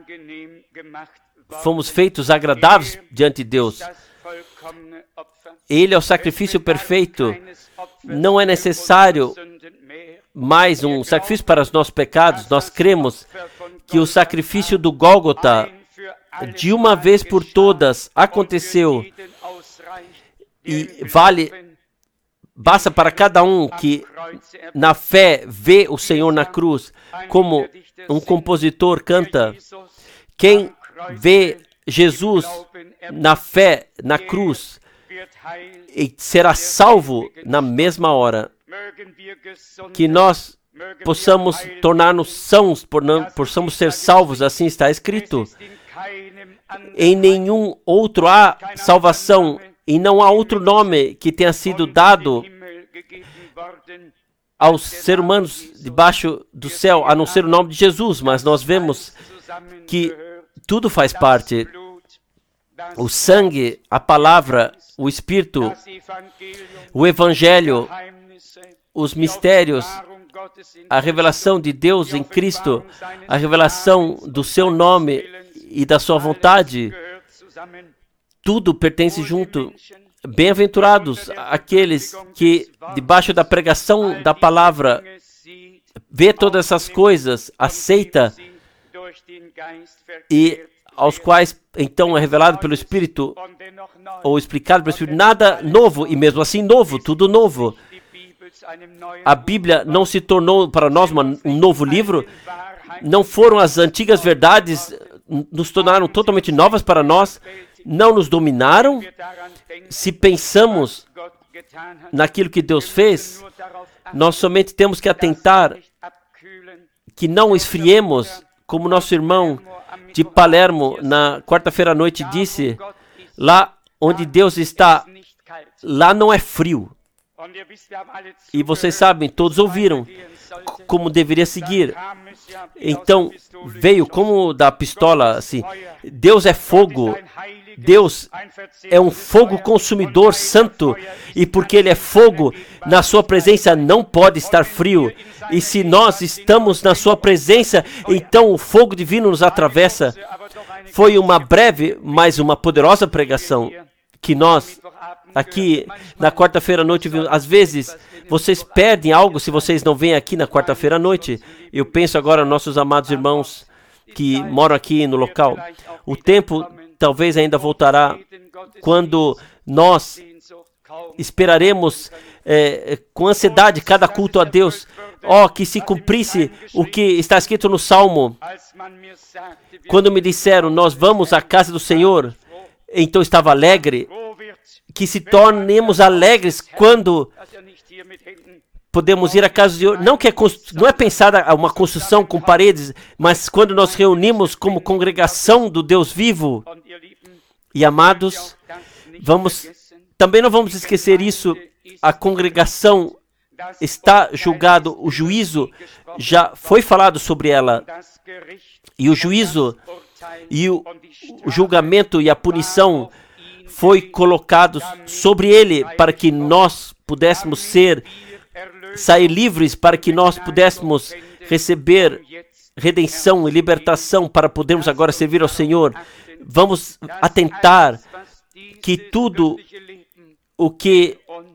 fomos feitos agradáveis diante de Deus. Ele é o sacrifício perfeito. Não é necessário mais um sacrifício para os nossos pecados. Nós cremos que o sacrifício do Gólgota, de uma vez por todas, aconteceu e basta para cada um que na fé vê o Senhor na cruz, como um compositor canta: quem vê Jesus na fé na cruz e será salvo na mesma hora. Que nós possamos tornar-nos sãos, possamos ser salvos, assim está escrito. Em nenhum outro há salvação, e não há outro nome que tenha sido dado aos seres humanos debaixo do céu, a não ser o nome de Jesus. Mas nós vemos que tudo faz parte. O sangue, a palavra, o Espírito, o Evangelho, os mistérios, a revelação de Deus em Cristo, a revelação do seu nome e da sua vontade, tudo pertence junto. Bem-aventurados aqueles que, debaixo da pregação da palavra, vê todas essas coisas, aceita, e aos quais então é revelado pelo Espírito, ou explicado pelo Espírito, nada novo, e mesmo assim novo, tudo novo. A Bíblia não se tornou para nós um novo livro, não foram as antigas verdades, nos tornaram totalmente novas para nós, não nos dominaram. Se pensamos naquilo que Deus fez, nós somente temos que atentar que não esfriemos, como nosso irmão de Palermo na quarta-feira à noite disse: lá onde Deus está, lá não é frio. E vocês sabem, todos ouviram como deveria seguir. Então veio como da pistola assim: Deus é fogo, Deus é um fogo consumidor santo, e porque Ele é fogo, na sua presença não pode estar frio. E se nós estamos na sua presença, então o fogo divino nos atravessa. Foi uma breve, mas uma poderosa pregação que nós aqui na quarta-feira à noite vimos. Às vezes vocês perdem algo se vocês não vêm aqui na quarta-feira à noite. Eu penso agora nos nossos amados irmãos que moram aqui no local. O tempo talvez ainda voltará quando nós esperaremos com ansiedade cada culto a Deus, Oh, que se cumprisse o que está escrito no Salmo. Quando me disseram, nós vamos à casa do Senhor, então estava alegre. Que se tornemos alegres quando podemos ir à casa do Senhor. Não é pensada uma construção com paredes, mas quando nós reunimos como congregação do Deus vivo. E amados, também não vamos esquecer isso. A congregação está julgado, o juízo já foi falado sobre ela. E o juízo e o julgamento e a punição foi colocado sobre ele para que nós pudéssemos sair livres, para que nós pudéssemos receber redenção e libertação, para podermos agora servir ao Senhor. Vamos atentar que tudo o que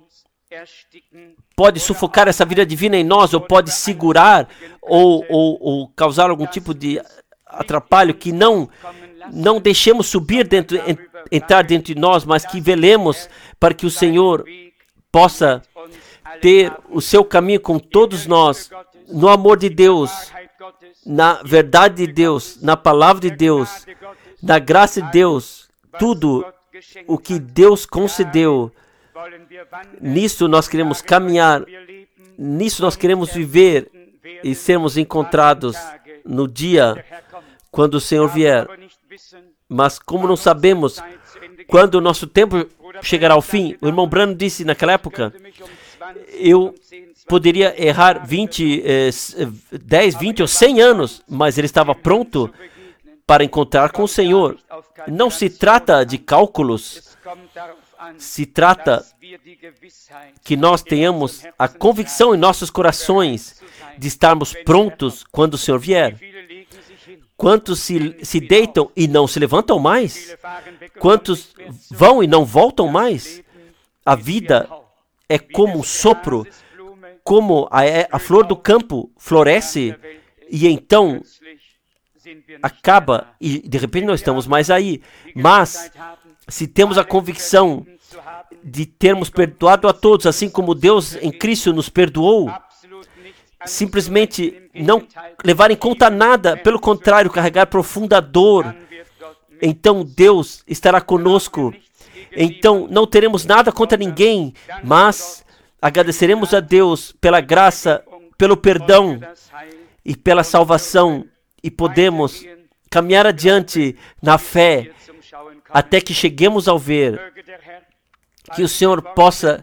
pode sufocar essa vida divina em nós, ou pode segurar, ou causar algum tipo de atrapalho, que não deixemos entrar dentro de nós, mas que velemos para que o Senhor possa ter o seu caminho com todos nós, no amor de Deus, na verdade de Deus, na palavra de Deus, na graça de Deus, tudo o que Deus concedeu. Nisso nós queremos caminhar, nisso nós queremos viver e sermos encontrados no dia quando o Senhor vier. Mas como não sabemos quando o nosso tempo chegará ao fim, o irmão Branham disse naquela época, eu poderia errar 10, 20 ou 100 anos, mas ele estava pronto para encontrar com o Senhor. Não se trata de cálculos, se trata que nós tenhamos a convicção em nossos corações de estarmos prontos quando o Senhor vier. Quantos se deitam e não se levantam mais? Quantos vão e não voltam mais? A vida é como um sopro, como a flor do campo floresce e então acaba e de repente não estamos mais aí. Mas se temos a convicção de termos perdoado a todos, assim como Deus em Cristo nos perdoou, simplesmente não levar em conta nada, pelo contrário, carregar profunda dor, então Deus estará conosco. Então não teremos nada contra ninguém, mas agradeceremos a Deus pela graça, pelo perdão e pela salvação, e podemos caminhar adiante na fé até que cheguemos ao ver. Que o Senhor possa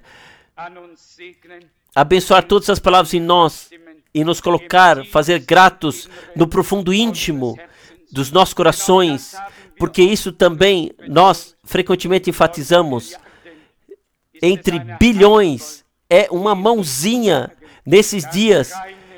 abençoar todas as palavras em nós e nos colocar, fazer gratos no profundo íntimo dos nossos corações, porque isso também nós frequentemente enfatizamos. Entre bilhões é uma mãozinha nesses dias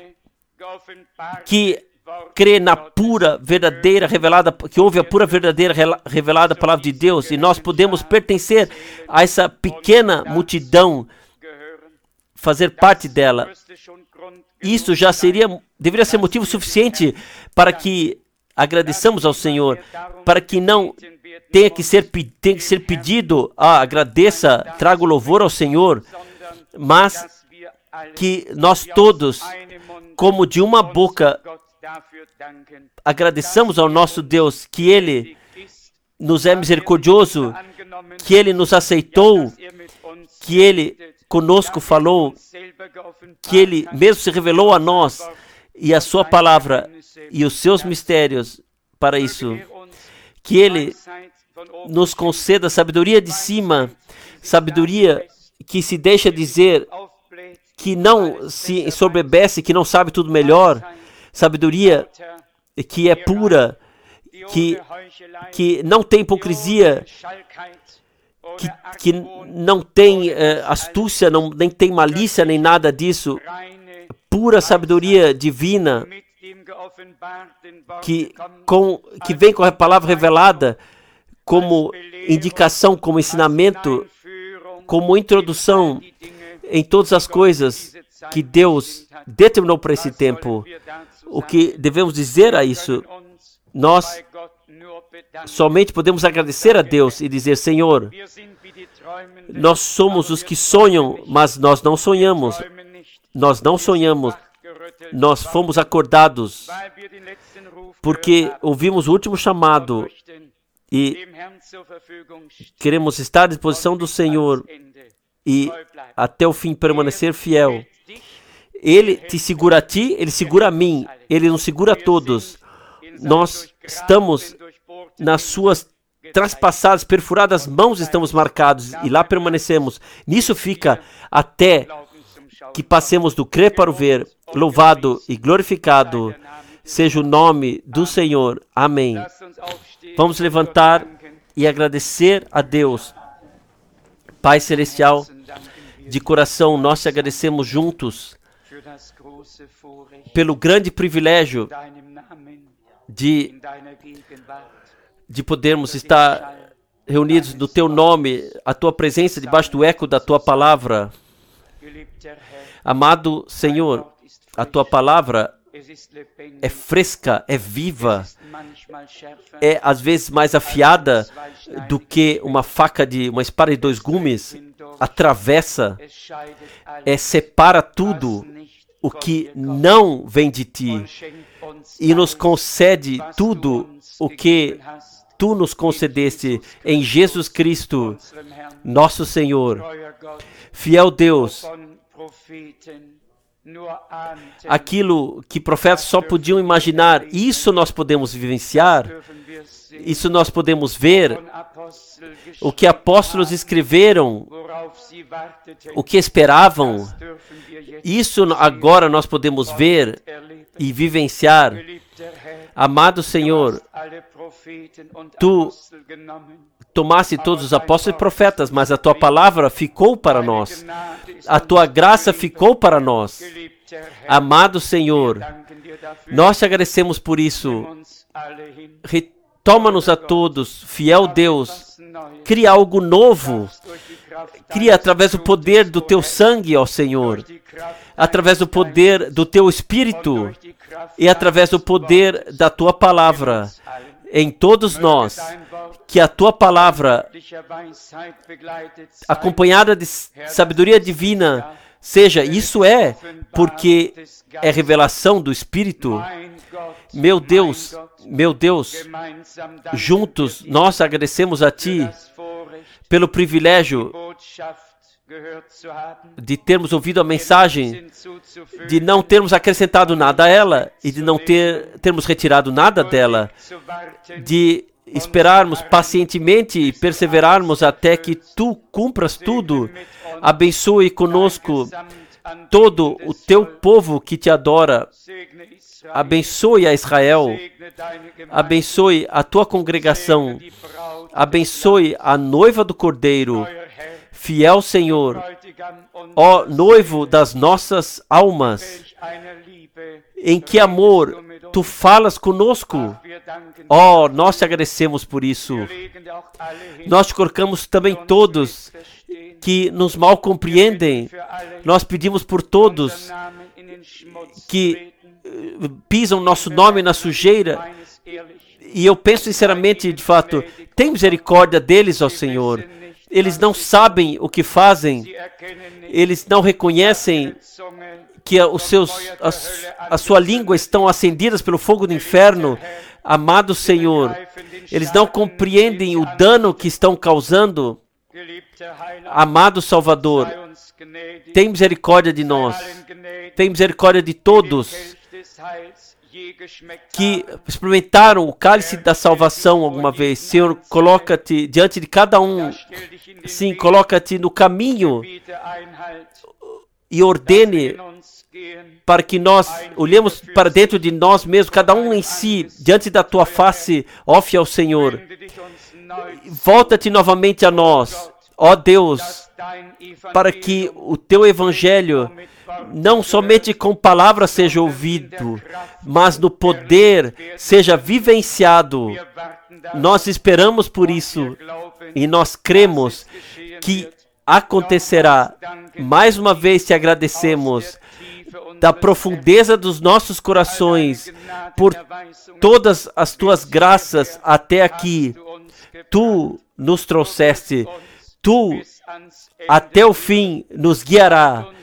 que crê na pura, verdadeira, revelada, que ouve a pura, verdadeira, revelada palavra de Deus, e nós podemos pertencer a essa pequena multidão, fazer parte dela. Isso já deveria ser motivo suficiente para que agradeçamos ao Senhor, para que não tenha que ser pedido, agradeça, traga o louvor ao Senhor, mas que nós todos, como de uma boca, agradeçamos ao nosso Deus, que Ele nos é misericordioso, que Ele nos aceitou, que Ele conosco falou, que Ele mesmo se revelou a nós, e a sua palavra e os seus mistérios para isso. Que Ele nos conceda sabedoria de cima, sabedoria que se deixa dizer, que não se ensoberbece, que não sabe tudo melhor, sabedoria que é pura, que não tem hipocrisia, que não tem astúcia, nem tem malícia, nem nada disso. Pura sabedoria divina, que vem com a palavra revelada, como indicação, como ensinamento, como introdução em todas as coisas que Deus determinou para esse tempo. O que devemos dizer a isso? Nós somente podemos agradecer a Deus e dizer: Senhor, nós somos os que sonham, mas nós não sonhamos. Nós não sonhamos. nós fomos acordados, porque ouvimos o último chamado e queremos estar à disposição do Senhor e até o fim permanecer fiel. Ele te segura a ti, Ele segura a mim, Ele nos segura a todos. Nós estamos nas suas traspassadas, perfuradas mãos, estamos marcados e lá permanecemos. Nisso fica até que passemos do crer para o ver. Louvado e glorificado seja o nome do Senhor. Amém. Vamos levantar e agradecer a Deus. Pai Celestial, de coração, nós te agradecemos juntos pelo grande privilégio de podermos estar reunidos no Teu nome, a Tua presença, debaixo do eco da Tua palavra. Amado Senhor, a Tua palavra é fresca, é viva, é às vezes mais afiada do que uma espada de 2 gumes, atravessa, separa tudo o que não vem de Ti e nos concede tudo o que Tu nos concedeste em Jesus Cristo, nosso Senhor. Fiel Deus, aquilo que profetas só podiam imaginar, isso nós podemos vivenciar, isso nós podemos ver, o que apóstolos escreveram, o que esperavam, isso agora nós podemos ver e vivenciar. Amado Senhor, Tu tomaste todos os apóstolos e profetas, mas a Tua palavra ficou para nós. A Tua graça ficou para nós. Amado Senhor, nós te agradecemos por isso. Retoma-nos a todos, fiel Deus. Cria algo novo. Cria através do poder do Teu sangue, ó Senhor. Através do poder do Teu Espírito. E através do poder da Tua palavra. Em todos nós, que a Tua palavra, acompanhada de sabedoria divina, seja, isso porque é revelação do Espírito. Meu Deus, juntos nós agradecemos a Ti pelo privilégio de termos ouvido a mensagem, de não termos acrescentado nada a ela e de não termos retirado nada dela, de esperarmos pacientemente e perseverarmos até que Tu cumpras tudo. Abençoe conosco todo o Teu povo que Te adora. Abençoe a Israel. Abençoe a Tua congregação. Abençoe a noiva do Cordeiro. Fiel Senhor, ó noivo das nossas almas, em que amor Tu falas conosco. Ó, nós te agradecemos por isso. Nós te colocamos também todos que nos mal compreendem. Nós pedimos por todos que pisam nosso nome na sujeira. E eu penso sinceramente, de fato, tem misericórdia deles, ó Senhor. Eles não sabem o que fazem, eles não reconhecem que a sua língua estão acendidas pelo fogo do inferno. Amado Senhor, eles não compreendem o dano que estão causando. Amado Salvador, tem misericórdia de nós, tem misericórdia de todos que experimentaram o cálice da salvação alguma vez. Senhor, coloca-te diante de cada um. Sim, coloca-te no caminho e ordene para que nós olhemos para dentro de nós mesmos, cada um em si, diante da Tua face, ó fiel Senhor. Volta-te novamente a nós, ó Deus, para que o Teu Evangelho não somente com palavras seja ouvido, mas no poder seja vivenciado. Nós esperamos por isso e nós cremos que acontecerá. Mais uma vez te agradecemos da profundeza dos nossos corações por todas as Tuas graças até aqui. Tu nos trouxeste, Tu até o fim nos guiará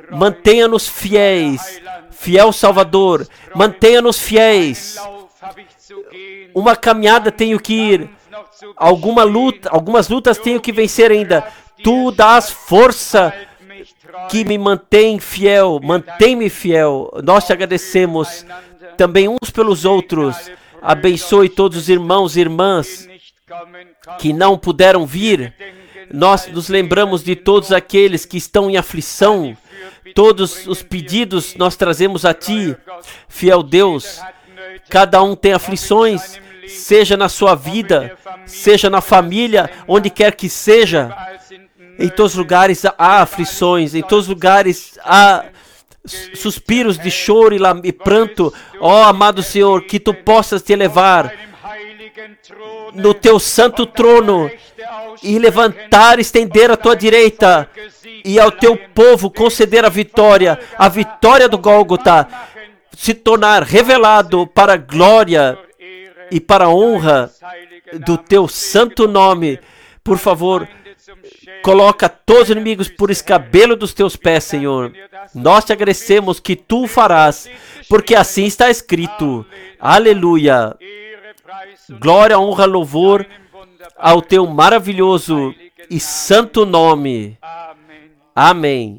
Mantenha-nos fiéis, fiel Salvador, mantenha-nos fiéis. Uma caminhada tenho que ir, algumas lutas tenho que vencer ainda. Tu dás força que me mantém fiel, mantém-me fiel. Nós te agradecemos também uns pelos outros. Abençoe todos os irmãos e irmãs que não puderam vir. Nós nos lembramos de todos aqueles que estão em aflição. Todos os pedidos nós trazemos a Ti, fiel Deus. Cada um tem aflições, seja na sua vida, seja na família, onde quer que seja. Em todos os lugares há aflições, em todos os lugares há suspiros de choro e pranto. Ó, amado Senhor, que Tu possas te elevar no Teu santo trono e levantar, estender a Tua direita e ao Teu povo conceder a vitória do Gólgota, se tornar revelado para a glória e para a honra do Teu santo nome. Por favor, coloca todos os inimigos por escabelo dos Teus pés, Senhor. Nós te agradecemos que Tu farás, porque assim está escrito. Aleluia. Glória, honra, louvor ao Teu maravilhoso e santo nome. Amém.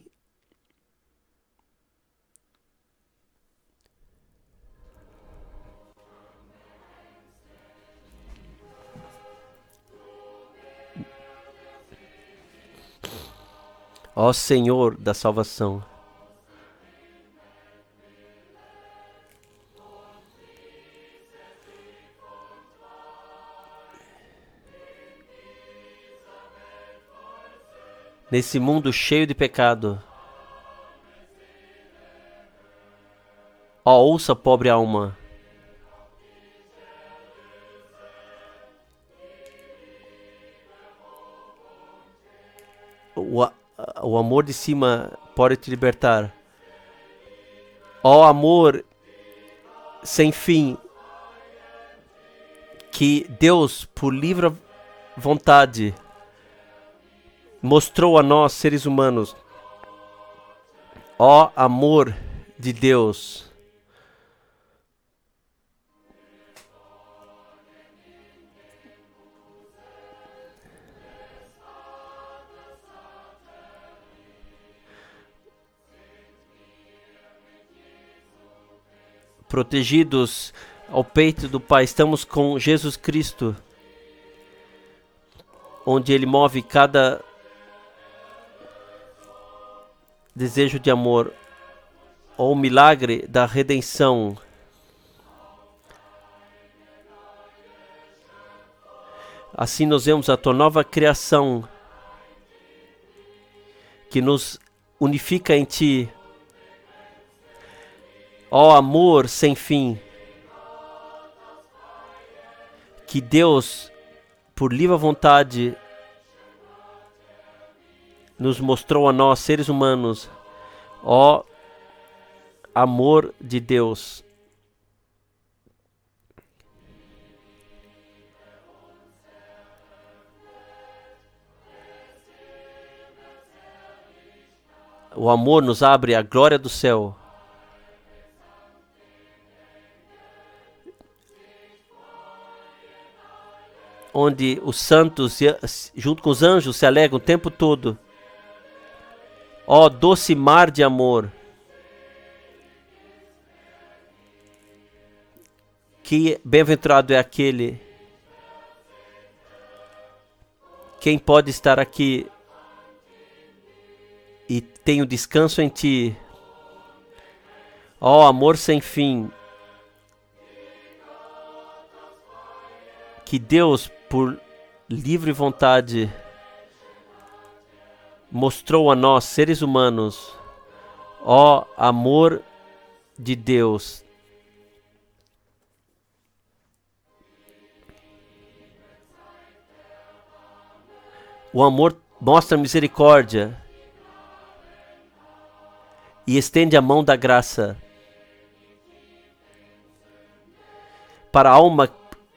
Ó Senhor da salvação, nesse mundo cheio de pecado, ó, ouça, pobre alma, o amor de cima pode te libertar. Ó amor sem fim, que Deus, por livre vontade, mostrou a nós, seres humanos. Ó amor de Deus. Protegidos ao peito do Pai, estamos com Jesus Cristo, onde Ele move cada desejo de amor, ou o milagre da redenção. Assim nós vemos a Tua nova criação, que nos unifica em Ti. Ó amor sem fim, que Deus, por livre vontade, nos mostrou a nós, seres humanos. Ó amor de Deus. O amor nos abre a glória do céu. Onde os santos, junto com os anjos, se alegram o tempo todo. Ó doce mar de amor, que bem-aventurado é aquele, quem pode estar aqui e tem o descanso em Ti. Ó amor sem fim, que Deus, por livre vontade, mostrou a nós, seres humanos. Ó amor de Deus. O amor mostra misericórdia e estende a mão da graça para a alma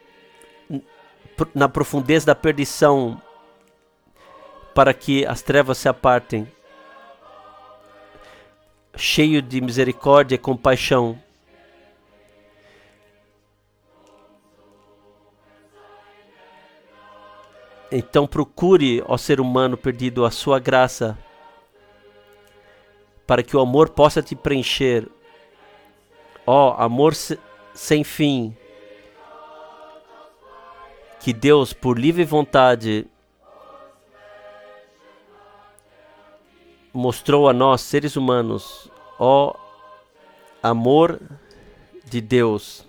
na profundeza da perdição, para que as trevas se apartem. cheio de misericórdia e compaixão. Então procure, ó ser humano perdido, a sua graça, para que o amor possa te preencher. Ó amor sem fim, que Deus, por livre vontade, mostrou a nós, seres humanos. Ó amor de Deus.